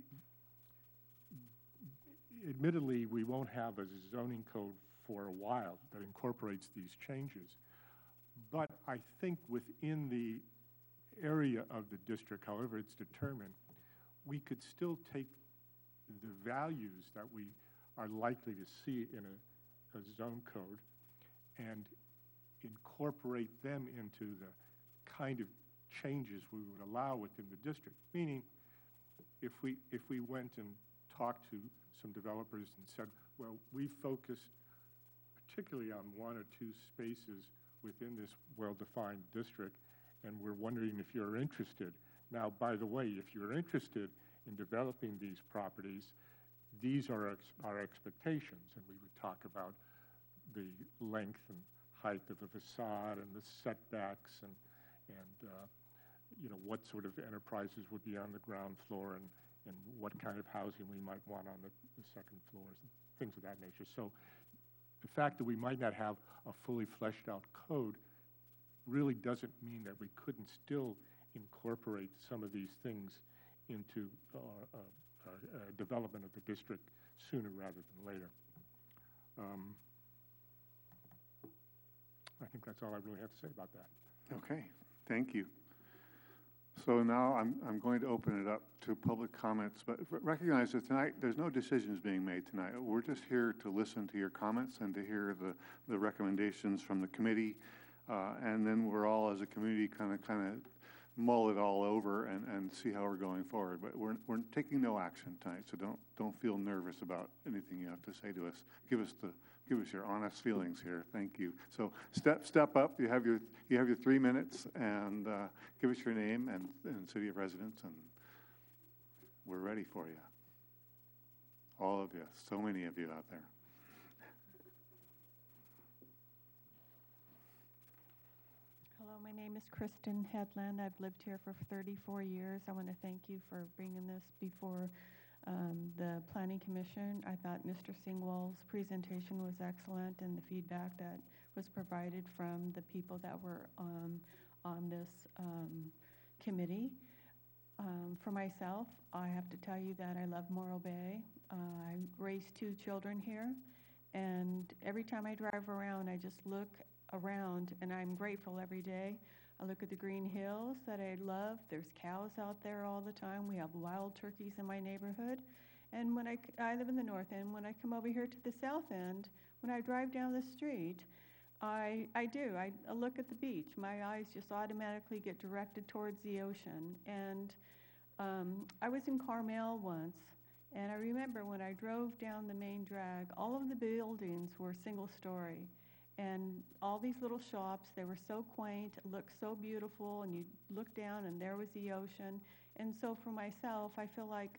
G: Admittedly, we won't have a zoning code for a while that incorporates these changes. But I think within the area of the district, however it's determined, we could still take the values that we are likely to see in a zone code and incorporate them into the kind of changes we would allow within the district. Meaning, if we went and talked to some developers and said, well, we focused particularly on one or two spaces within this well-defined district, and we're wondering if you're interested. Now, by the way, if you're interested in developing these properties, these are our expectations, and we would talk about the length and height of a facade and the setbacks and what sort of enterprises would be on the ground floor and what kind of housing we might want on the second floors and things of that nature. So the fact that we might not have a fully fleshed out code really doesn't mean that we couldn't still incorporate some of these things into development of the district sooner rather than later. I think that's all I really have to say about that.
A: Okay, thank you. So now I'm going to open it up to public comments, but recognize that tonight there's no decisions being made tonight. We're just here to listen to your comments and to hear the recommendations from the committee, and then we're all as a community kind of mull it all over and see how we're going forward. But we're taking no action tonight, so don't feel nervous about anything you have to say to us. Give us your honest feelings here. Thank you. So step up. You have your 3 minutes, and give us your name and city of residence, and we're ready for you. All of you. So many of you out there.
K: Hello, my name is Kristen Headland. I've lived here for 34 years. I want to thank you for bringing this before the Planning Commission. I thought Mr. Singwall's presentation was excellent, and the feedback that was provided from the people that were on this committee. For myself, I have to tell you that I love Morro Bay. I raised 2 children here, and every time I drive around, I just look around, and I'm grateful every day. I look at the green hills that I love. There's cows out there all the time. We have wild turkeys in my neighborhood. And when I live in the north end, when I come over here to the south end, when I drive down the street, I look at the beach. My eyes just automatically get directed towards the ocean. And I was in Carmel once, and I remember when I drove down the main drag, all of the buildings were single story. And all these little shops, they were so quaint, looked so beautiful, and you look down and there was the ocean. And so for myself, I feel like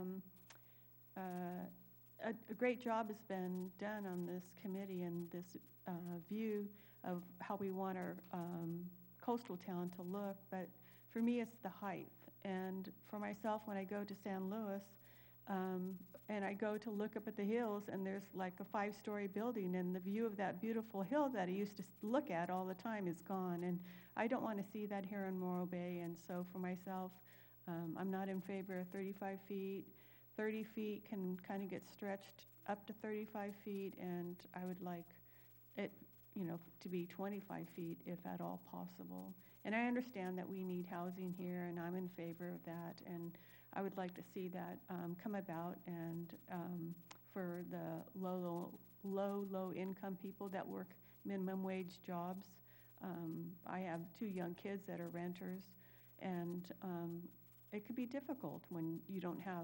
K: a great job has been done on this committee and this view of how we want our coastal town to look. But for me, it's the height. And for myself, when I go to San Luis, and I go to look up at the hills, and there's like a 5-story building, and the view of that beautiful hill that I used to look at all the time is gone. And I don't want to see that here in Morro Bay. And so for myself, I'm not in favor of 35 feet. 30 feet can kind of get stretched up to 35 feet, and I would like it, to be 25 feet if at all possible. And I understand that we need housing here, and I'm in favor of that. And I would like to see that come about, and for the low income people that work minimum wage jobs. I have 2 young kids that are renters, and it could be difficult when you don't have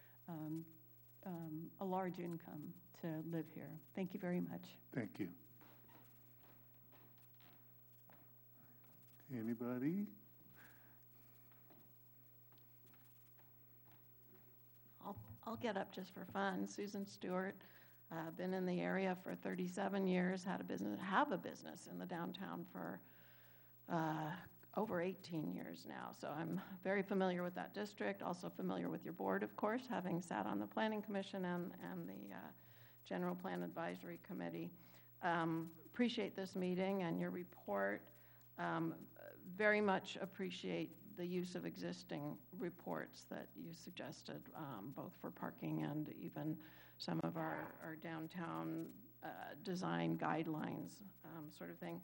K: a large income to live here. Thank you very much.
A: Thank you. Anybody?
L: I'll get up just for fun. Susan Stewart, been in the area for 37 years, have a business in the downtown for over 18 years now. So I'm very familiar with that district, also familiar with your board, of course, having sat on the Planning Commission and the General Plan Advisory Committee. Appreciate this meeting and your report. Very much appreciate the use of existing reports that you suggested, both for parking and even some of our downtown design guidelines sort of thing.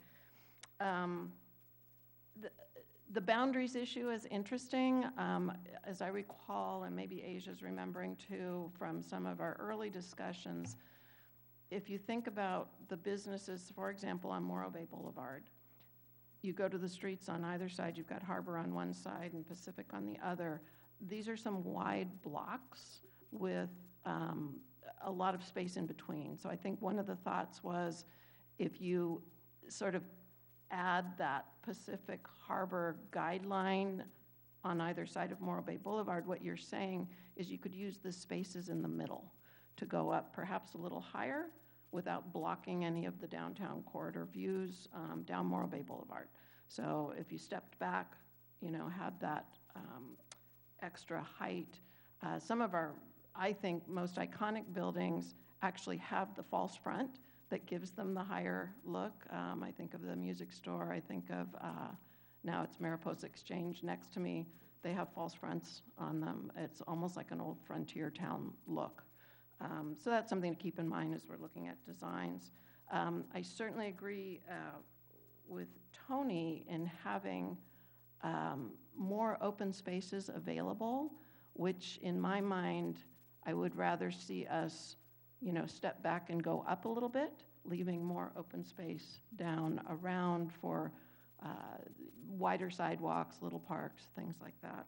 L: The boundaries issue is interesting. As I recall, and maybe Asia's remembering too from some of our early discussions, if you think about the businesses, for example, on Morro Bay Boulevard, you go to the streets on either side, you've got Harbor on one side and Pacific on the other. These are some wide blocks with a lot of space in between. So I think one of the thoughts was if you sort of add that Pacific Harbor guideline on either side of Morro Bay Boulevard, what you're saying is you could use the spaces in the middle to go up perhaps a little higher without blocking any of the downtown corridor views down Morro Bay Boulevard. So if you stepped back, had that extra height. Some of our, I think, most iconic buildings actually have the false front that gives them the higher look. I think of the music store. I think of, now it's Mariposa Exchange next to me. They have false fronts on them. It's almost like an old frontier town look. So that's something to keep in mind as we're looking at designs. I certainly agree with Tony in having more open spaces available, which in my mind, I would rather see us, step back and go up a little bit, leaving more open space down around for wider sidewalks, little parks, things like that.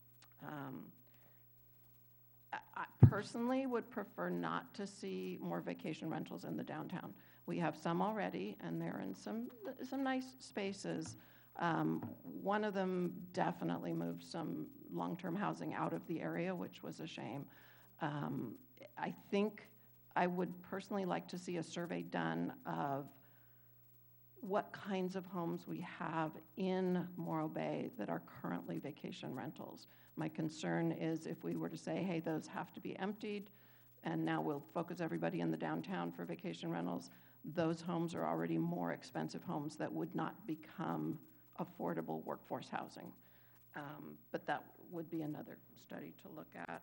L: I personally would prefer not to see more vacation rentals in the downtown. We have some already, and they're in some nice spaces. One of them definitely moved some long-term housing out of the area, which was a shame. I think I would personally like to see a survey done of what kinds of homes we have in Morro Bay that are currently vacation rentals. My concern is if we were to say, hey, those have to be emptied, and now we'll focus everybody in the downtown for vacation rentals, those homes are already more expensive homes that would not become affordable workforce housing. But that would be another study to look at.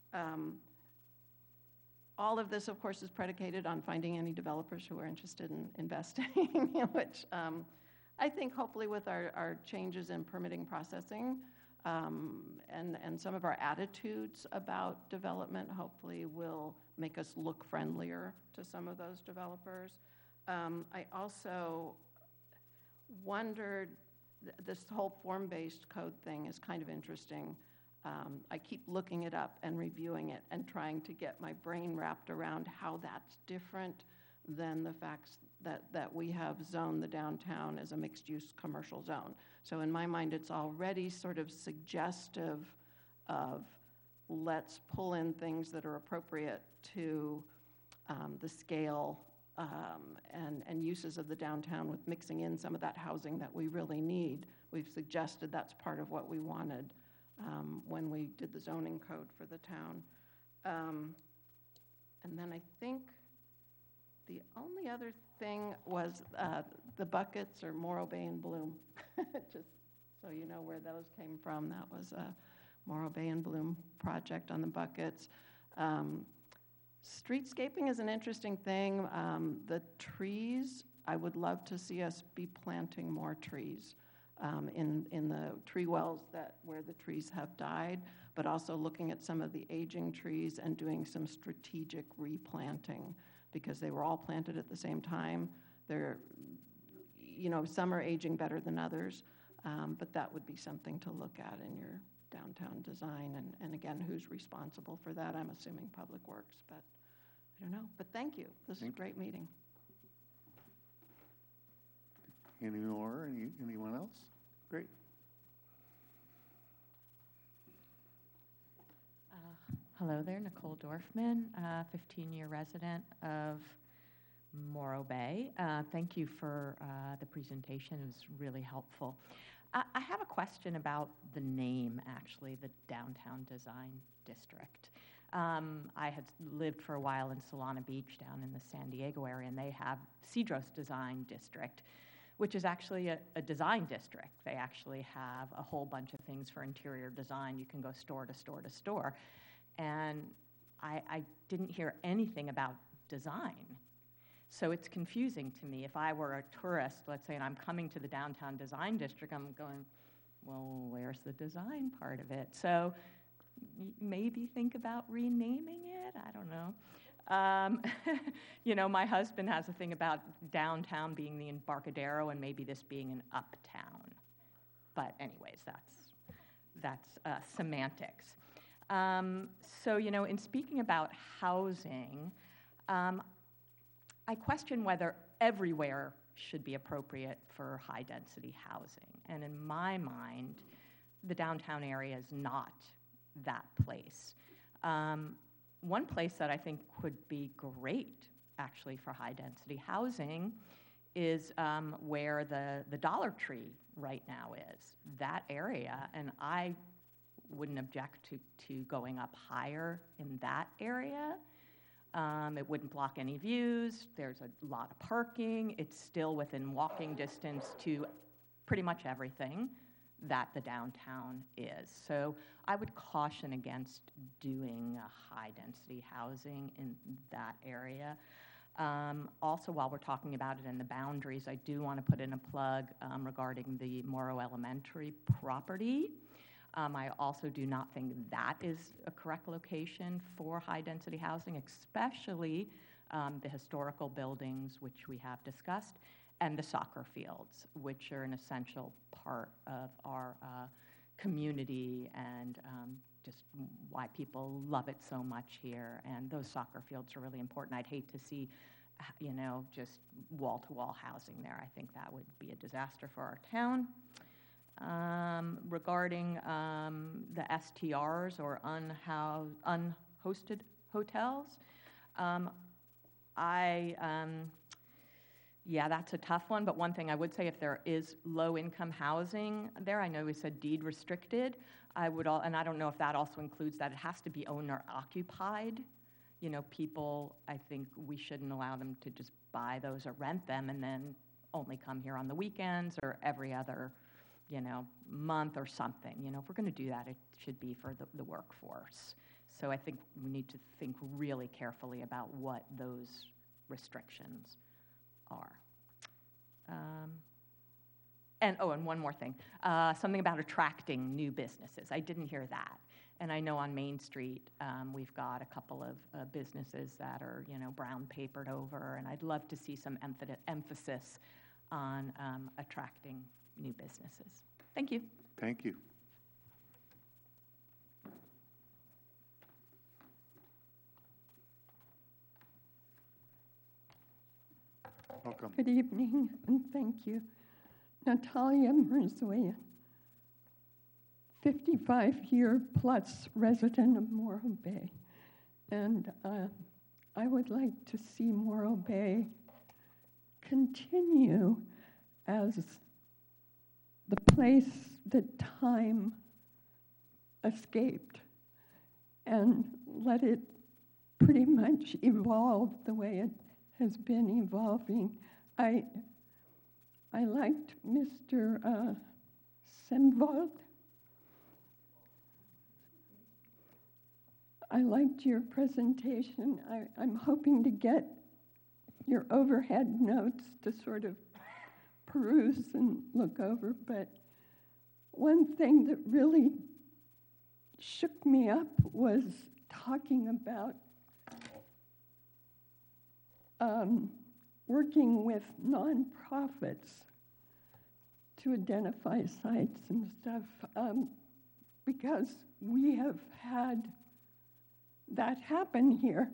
L: All of this, of course, is predicated on finding any developers who are interested in investing, which I think hopefully with our changes in permitting processing and some of our attitudes about development hopefully will make us look friendlier to some of those developers. I also wondered, this whole form-based code thing is kind of interesting. I keep looking it up and reviewing it and trying to get my brain wrapped around how that's different than the facts that we have zoned the downtown as a mixed-use commercial zone. So in my mind, it's already sort of suggestive of let's pull in things that are appropriate to the scale and uses of the downtown with mixing in some of that housing that we really need. We've suggested that's part of what we wanted when we did the zoning code for the town. And then I think the only other thing was the buckets or Morro Bay and Bloom. Just so you know where those came from, that was a Morro Bay and Bloom project on the buckets. Streetscaping is an interesting thing. The trees, I would love to see us be planting more trees in the tree wells where the trees have died, but also looking at some of the aging trees and doing some strategic replanting because they were all planted at the same time. They're, some are aging better than others, but that would be something to look at in your downtown design. And again, who's responsible for that? I'm assuming Public Works, but I don't know. But thank you. This is a great meeting.
A: Any more? Anyone else? Great.
M: Hello there, Nicole Dorfman, 15-year resident of Morro Bay. Thank you for the presentation. It was really helpful. I have a question about the name, actually, the Downtown Design District. I had lived for a while in Solana Beach down in the San Diego area, and they have Cedros Design District, which is actually a design district. They actually have a whole bunch of things for interior design. You can go store to store to store. And I didn't hear anything about design. So it's confusing to me. If I were a tourist, let's say, and I'm coming to the Downtown Design District, I'm going, well, where's the design part of it? So maybe think about renaming it. I don't know. My husband has a thing about downtown being the Embarcadero and maybe this being an uptown. But anyways, that's semantics. So, in speaking about housing, I question whether everywhere should be appropriate for high-density housing. And in my mind, the downtown area is not that place. one place that I think would be great, actually, for high-density housing is where the Dollar Tree right now is, that area. And I wouldn't object to going up higher in that area. It wouldn't block any views. There's a lot of parking. It's still within walking distance to pretty much everything that the downtown is. So I would caution against doing a high-density housing in that area. Also, while we're talking about it in the boundaries, I do want to put in a plug regarding the Morrow Elementary property. I also do not think that is a correct location for high-density housing, especially the historical buildings, which we have discussed, and the soccer fields, which are an essential part of our community and just why people love it so much here. And those soccer fields are really important. I'd hate to see, just wall-to-wall housing there. I think that would be a disaster for our town. Regarding the STRs or unhosted hotels, yeah, that's a tough one, but one thing I would say, if there is low-income housing there, I know we said deed restricted, and I don't know if that also includes that it has to be owner-occupied. People, I think we shouldn't allow them to just buy those or rent them and then only come here on the weekends or every other, month or something. If we're going to do that, it should be for the workforce. So I think we need to think really carefully about what those restrictions are. And one more thing, something about attracting new businesses. I didn't hear that. And I know on Main Street, we've got a couple of businesses that are, brown papered over, and I'd love to see some emphasis on attracting new businesses. Thank you.
A: Thank you. Welcome.
N: Good evening, and thank you. Natalia Mirzoyan, 55-year-plus resident of Morro Bay. And I would like to see Morro Bay continue as the place that time escaped and let it pretty much evolve the way it has been evolving. I liked Mr. Semvold. I liked your presentation. I'm hoping to get your overhead notes to sort of peruse and look over, but one thing that really shook me up was talking about working with nonprofits to identify sites and stuff, because we have had that happen here.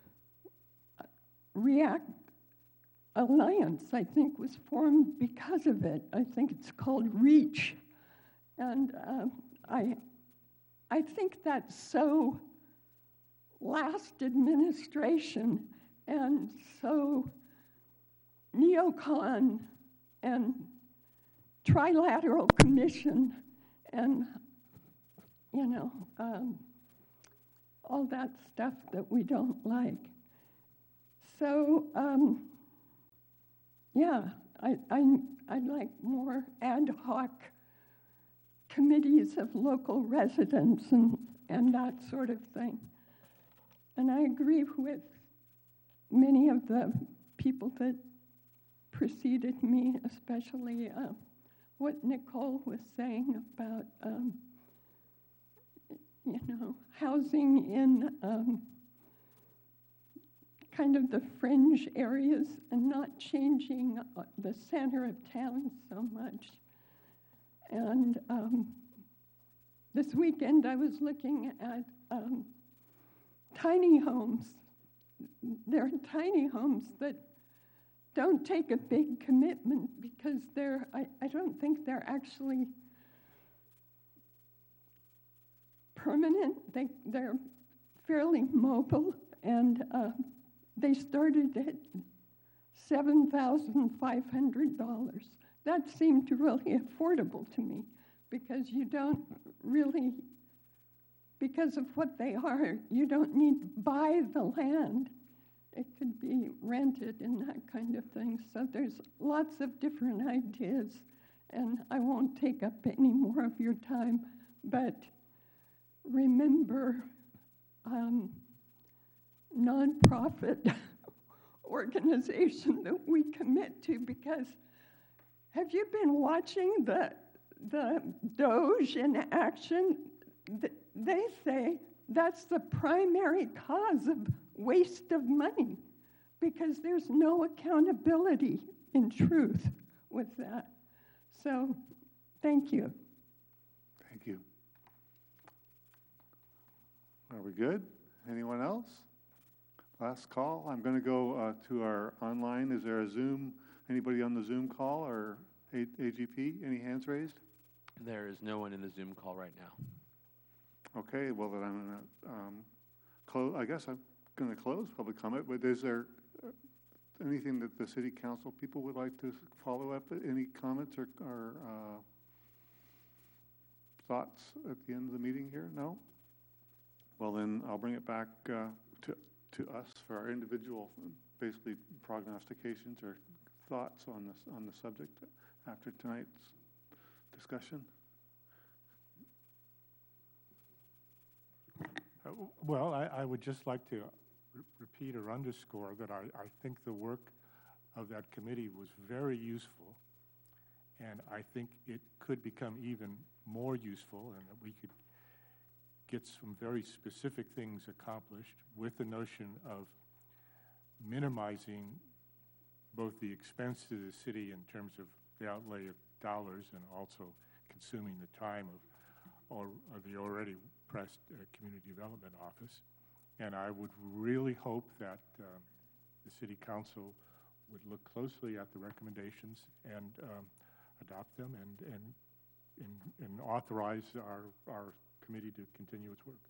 N: React Alliance, I think, was formed because of it. I think it's called REACH. And I think that so last administration and so neocon and trilateral commission and, all that stuff that we don't like. So, yeah, I'd like more ad hoc committees of local residents and that sort of thing. And I agree with many of the people that preceded me, especially what Nicole was saying about, housing in kind of the fringe areas and not changing the center of town so much. And this weekend I was looking at tiny homes. There are tiny homes that don't take a big commitment because I don't think they're actually permanent. They're fairly mobile, and they started at $7,500. That seemed really affordable to me because you don't really, because of what they are, you don't need to buy the land. It could be rented and that kind of thing. So there's lots of different ideas, and I won't take up any more of your time, but remember nonprofit organization that we commit to, because have you been watching the Doge in action? They say that's the primary cause of waste of money, because there's no accountability in truth with that. So, thank you.
A: Thank you. Are we good? Anyone else? Last call. I'm going to go to our online. Is there a Zoom? Anybody on the Zoom call or AGP? Any hands raised?
B: There is no one in the Zoom call right now.
A: Okay, well then I'm going to close. I guess I'm going to close public comment, but is there anything that the city council people would like to follow up? Any comments or thoughts at the end of the meeting here? No? Well then I'll bring it back to us for our individual, basically prognostications or thoughts on the subject after tonight's discussion.
G: Well, I would just like to repeat or underscore that I think the work of that committee was very useful, and I think it could become even more useful, and that we could get some very specific things accomplished with the notion of minimizing both the expense to the city in terms of the outlay of dollars and also consuming the time of the already pressed Community Development Office. And I would really hope that the City Council would look closely at the recommendations and adopt them and authorize our committee to continue its work.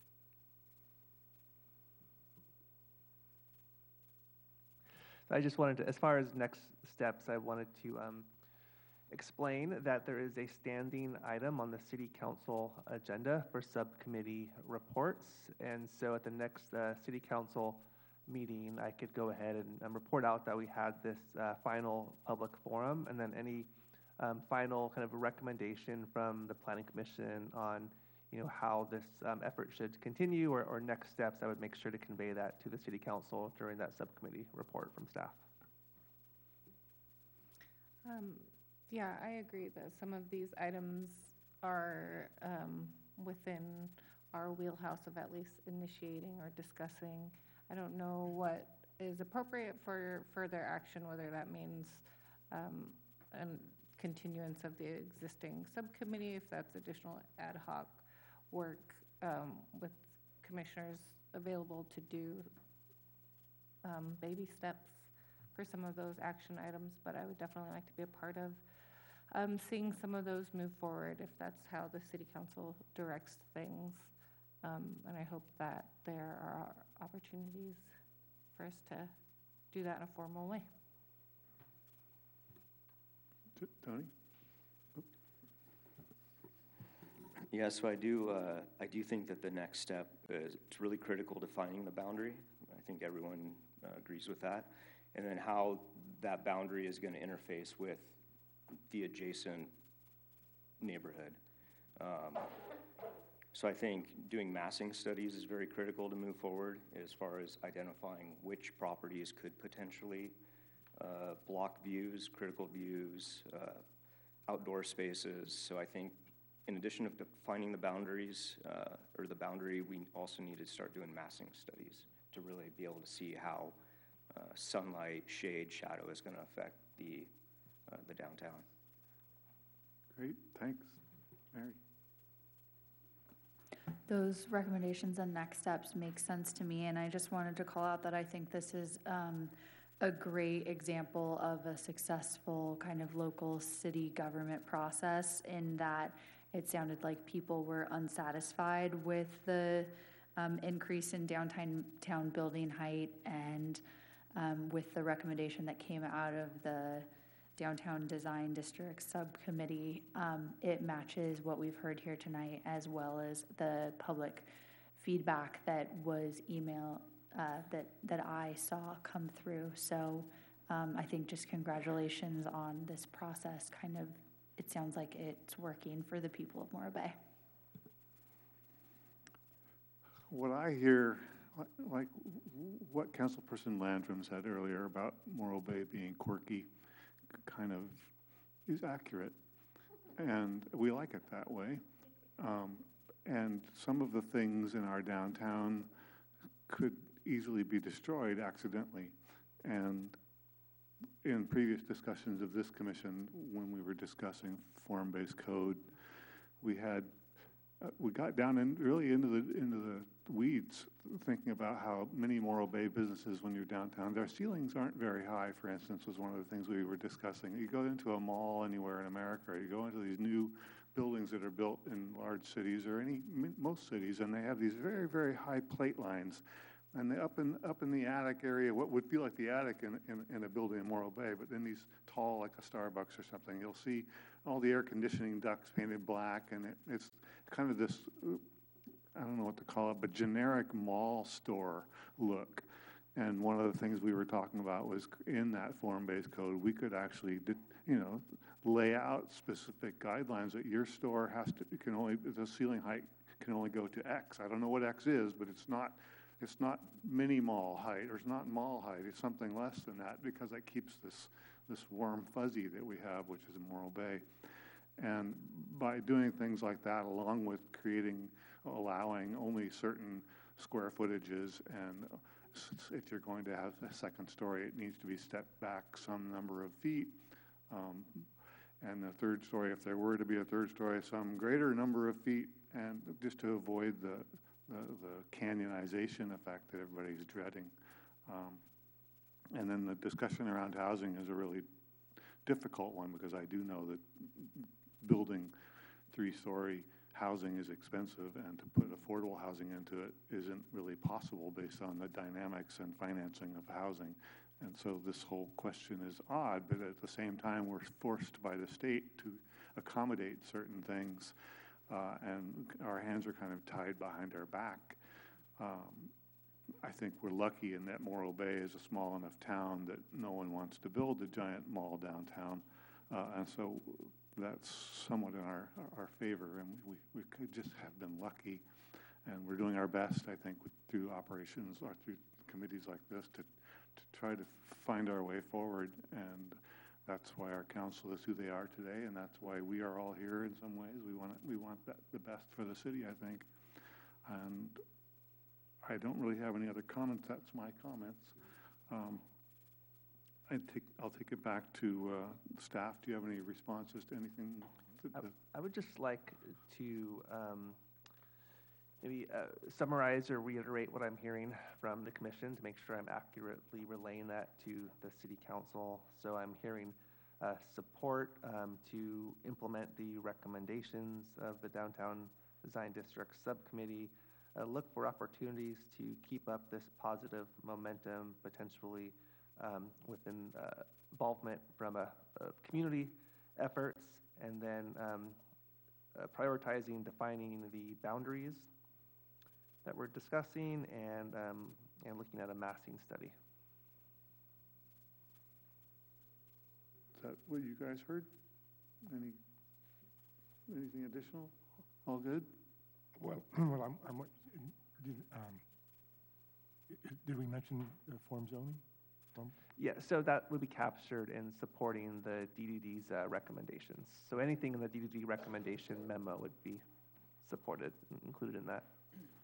E: I just wanted to, as far as next steps, I wanted to explain that there is a standing item on the City Council agenda for subcommittee reports. And so at the next City Council meeting, I could go ahead and report out that we had this final public forum, and then any final kind of recommendation from the Planning Commission on how this effort should continue or next steps. I would make sure to convey that to the City Council during that subcommittee report from staff.
H: Yeah, I agree that some of these items are within our wheelhouse of at least initiating or discussing. I don't know what is appropriate for further action, whether that means a continuance of the existing subcommittee, if that's additional ad hoc work with commissioners available to do baby steps for some of those action items, but I would definitely like to be a part of seeing some of those move forward if that's how the City Council directs things. And I hope that there are opportunities for us to do that in a formal way.
A: Tony?
I: Yeah, so I do think that the next step is it's really critical to finding the boundary. I think everyone agrees with that. And then how that boundary is going to interface with the adjacent neighborhood. So I think doing massing studies is very critical to move forward as far as identifying which properties could potentially block views, critical views, outdoor spaces. So I think in addition to finding the boundaries or the boundary, we also need to start doing massing studies to really be able to see how sunlight, shade, shadow is going to affect the downtown.
A: Great, thanks. Mary?
F: Those recommendations and next steps make sense to me, and I just wanted to call out that I think this is a great example of a successful kind of local city government process, in that it sounded like people were unsatisfied with the increase in downtown building height, and with the recommendation that came out of the Downtown Design District Subcommittee, it matches what we've heard here tonight, as well as the public feedback that was that I saw come through. So I think just congratulations on this process. Kind of, it sounds like it's working for the people of Morro Bay.
A: What I hear, like what Councilperson Landrum said earlier about Morro Bay being quirky, kind of is accurate, and we like it that way. And some of the things in our downtown could easily be destroyed accidentally. And in previous discussions of this commission, when we were discussing form-based code, we got down really into the weeds, thinking about how many Morro Bay businesses, when you're downtown, their ceilings aren't very high, for instance, was one of the things we were discussing. You go into a mall anywhere in America, or you go into these new buildings that are built in large cities, or most cities, and they have these very, very high plate lines. And they up in the attic area, what would feel like the attic in a building in Morro Bay, but then these tall, like a Starbucks or something, you'll see all the air conditioning ducts painted black, and it's kind of this, I don't know what to call it, but generic mall store look. And one of the things we were talking about was in that form-based code, we could actually, lay out specific guidelines that your store the ceiling height can only go to X. I don't know what X is, but it's not mini mall height, or it's not mall height. It's something less than that, because that keeps this warm fuzzy that we have, which is in Morro Bay. And by doing things like that, along with allowing only certain square footages, and if you're going to have a second story, it needs to be stepped back some number of feet. And the third story, if there were to be a third story, some greater number of feet, and just to avoid the canyonization effect that everybody's dreading. And then the discussion around housing is a really difficult one, because I do know that building three-story housing is expensive, and to put affordable housing into it isn't really possible based on the dynamics and financing of housing. And so this whole question is odd, but at the same time, we're forced by the state to accommodate certain things, and our hands are kind of tied behind our back. I think we're lucky in that Morro Bay is a small enough town that no one wants to build a giant mall downtown, and so that's somewhat in our favor, and we could just have been lucky. And we're doing our best, I think, through operations or through committees like this to try to find our way forward. And that's why our council is who they are today, and that's why we are all here in some ways. We want the best for the city, I think. And I don't really have any other comments. That's my comments. I'll take it back to staff. Do you have any responses to anything?
E: I would just like to maybe summarize or reiterate what I'm hearing from the commission to make sure I'm accurately relaying that to the city council. So I'm hearing support to implement the recommendations of the Downtown Design District Subcommittee, look for opportunities to keep up this positive momentum, potentially within involvement from community efforts, and then prioritizing defining the boundaries that we're discussing, and looking at a massing study.
A: Is that what you guys heard? Anything additional? All good?
G: Well, did we mention the form zoning?
E: Yeah, so that would be captured in supporting the DDD's recommendations. So anything in the DDD recommendation memo would be supported, included in that.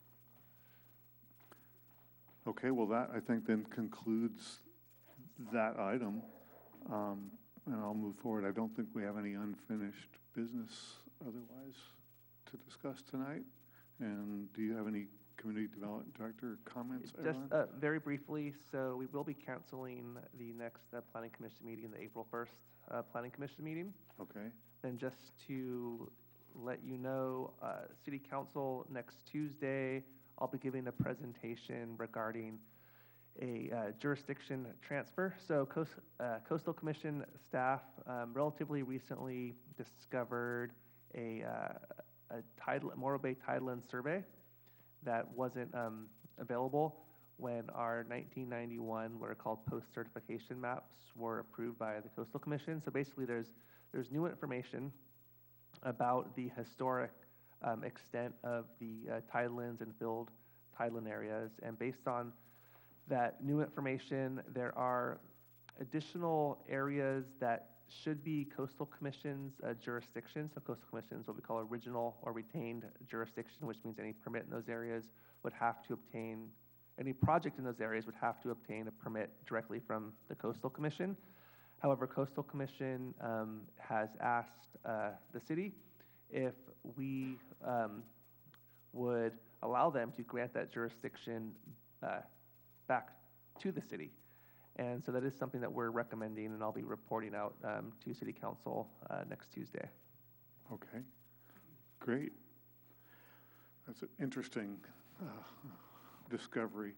A: Okay, well, that, I think, then concludes that item. And I'll move forward. I don't think we have any unfinished business otherwise to discuss tonight. And do you have any Community Development Director comments?
E: Just very briefly, so we will be canceling the next Planning Commission meeting, the April 1st Planning Commission meeting.
A: Okay.
E: And just to let you know, City Council next Tuesday I'll be giving a presentation regarding a jurisdiction transfer. So Coastal Commission staff relatively recently discovered a Morro Bay Tideland survey that wasn't available when our 1991, what are called post-certification maps, were approved by the Coastal Commission. So basically there's new information about the historic extent of the tidelands and filled tideland areas. And based on that new information, there are additional areas that should be Coastal Commission's jurisdiction. So Coastal Commission is what we call original or retained jurisdiction, which means any permit in those areas would have to obtain, any project in those areas would have to obtain a permit directly from the Coastal Commission. However, Coastal Commission has asked the city if we would allow them to grant that jurisdiction back to the city. And so that is something that we're recommending, and I'll be reporting out to City Council next Tuesday.
A: Okay, great. That's an interesting discovery.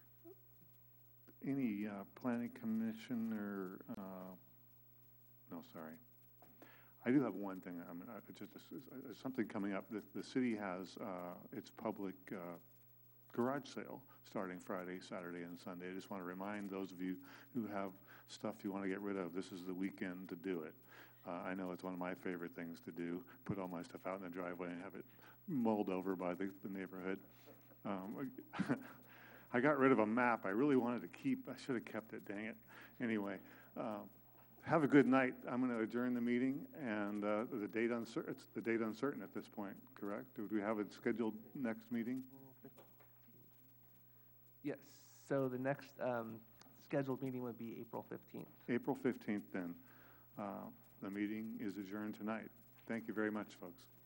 A: Any planning commission or, no, sorry. I do have one thing. There's something coming up. The city has its public garage sale starting Friday, Saturday, and Sunday. I just want to remind those of you who have stuff you want to get rid of, this is the weekend to do it. I know it's one of my favorite things to do, put all my stuff out in the driveway and have it mulled over by the neighborhood. I got rid of a map I really wanted to keep. I should have kept it, dang it. Anyway, have a good night. I'm going to adjourn the meeting, and the date uncertain. It's the date uncertain at this point, correct? Do we have it scheduled next meeting?
E: Yes. So the next scheduled meeting would be April 15th.
A: April 15th, then. The meeting is adjourned tonight. Thank you very much, folks.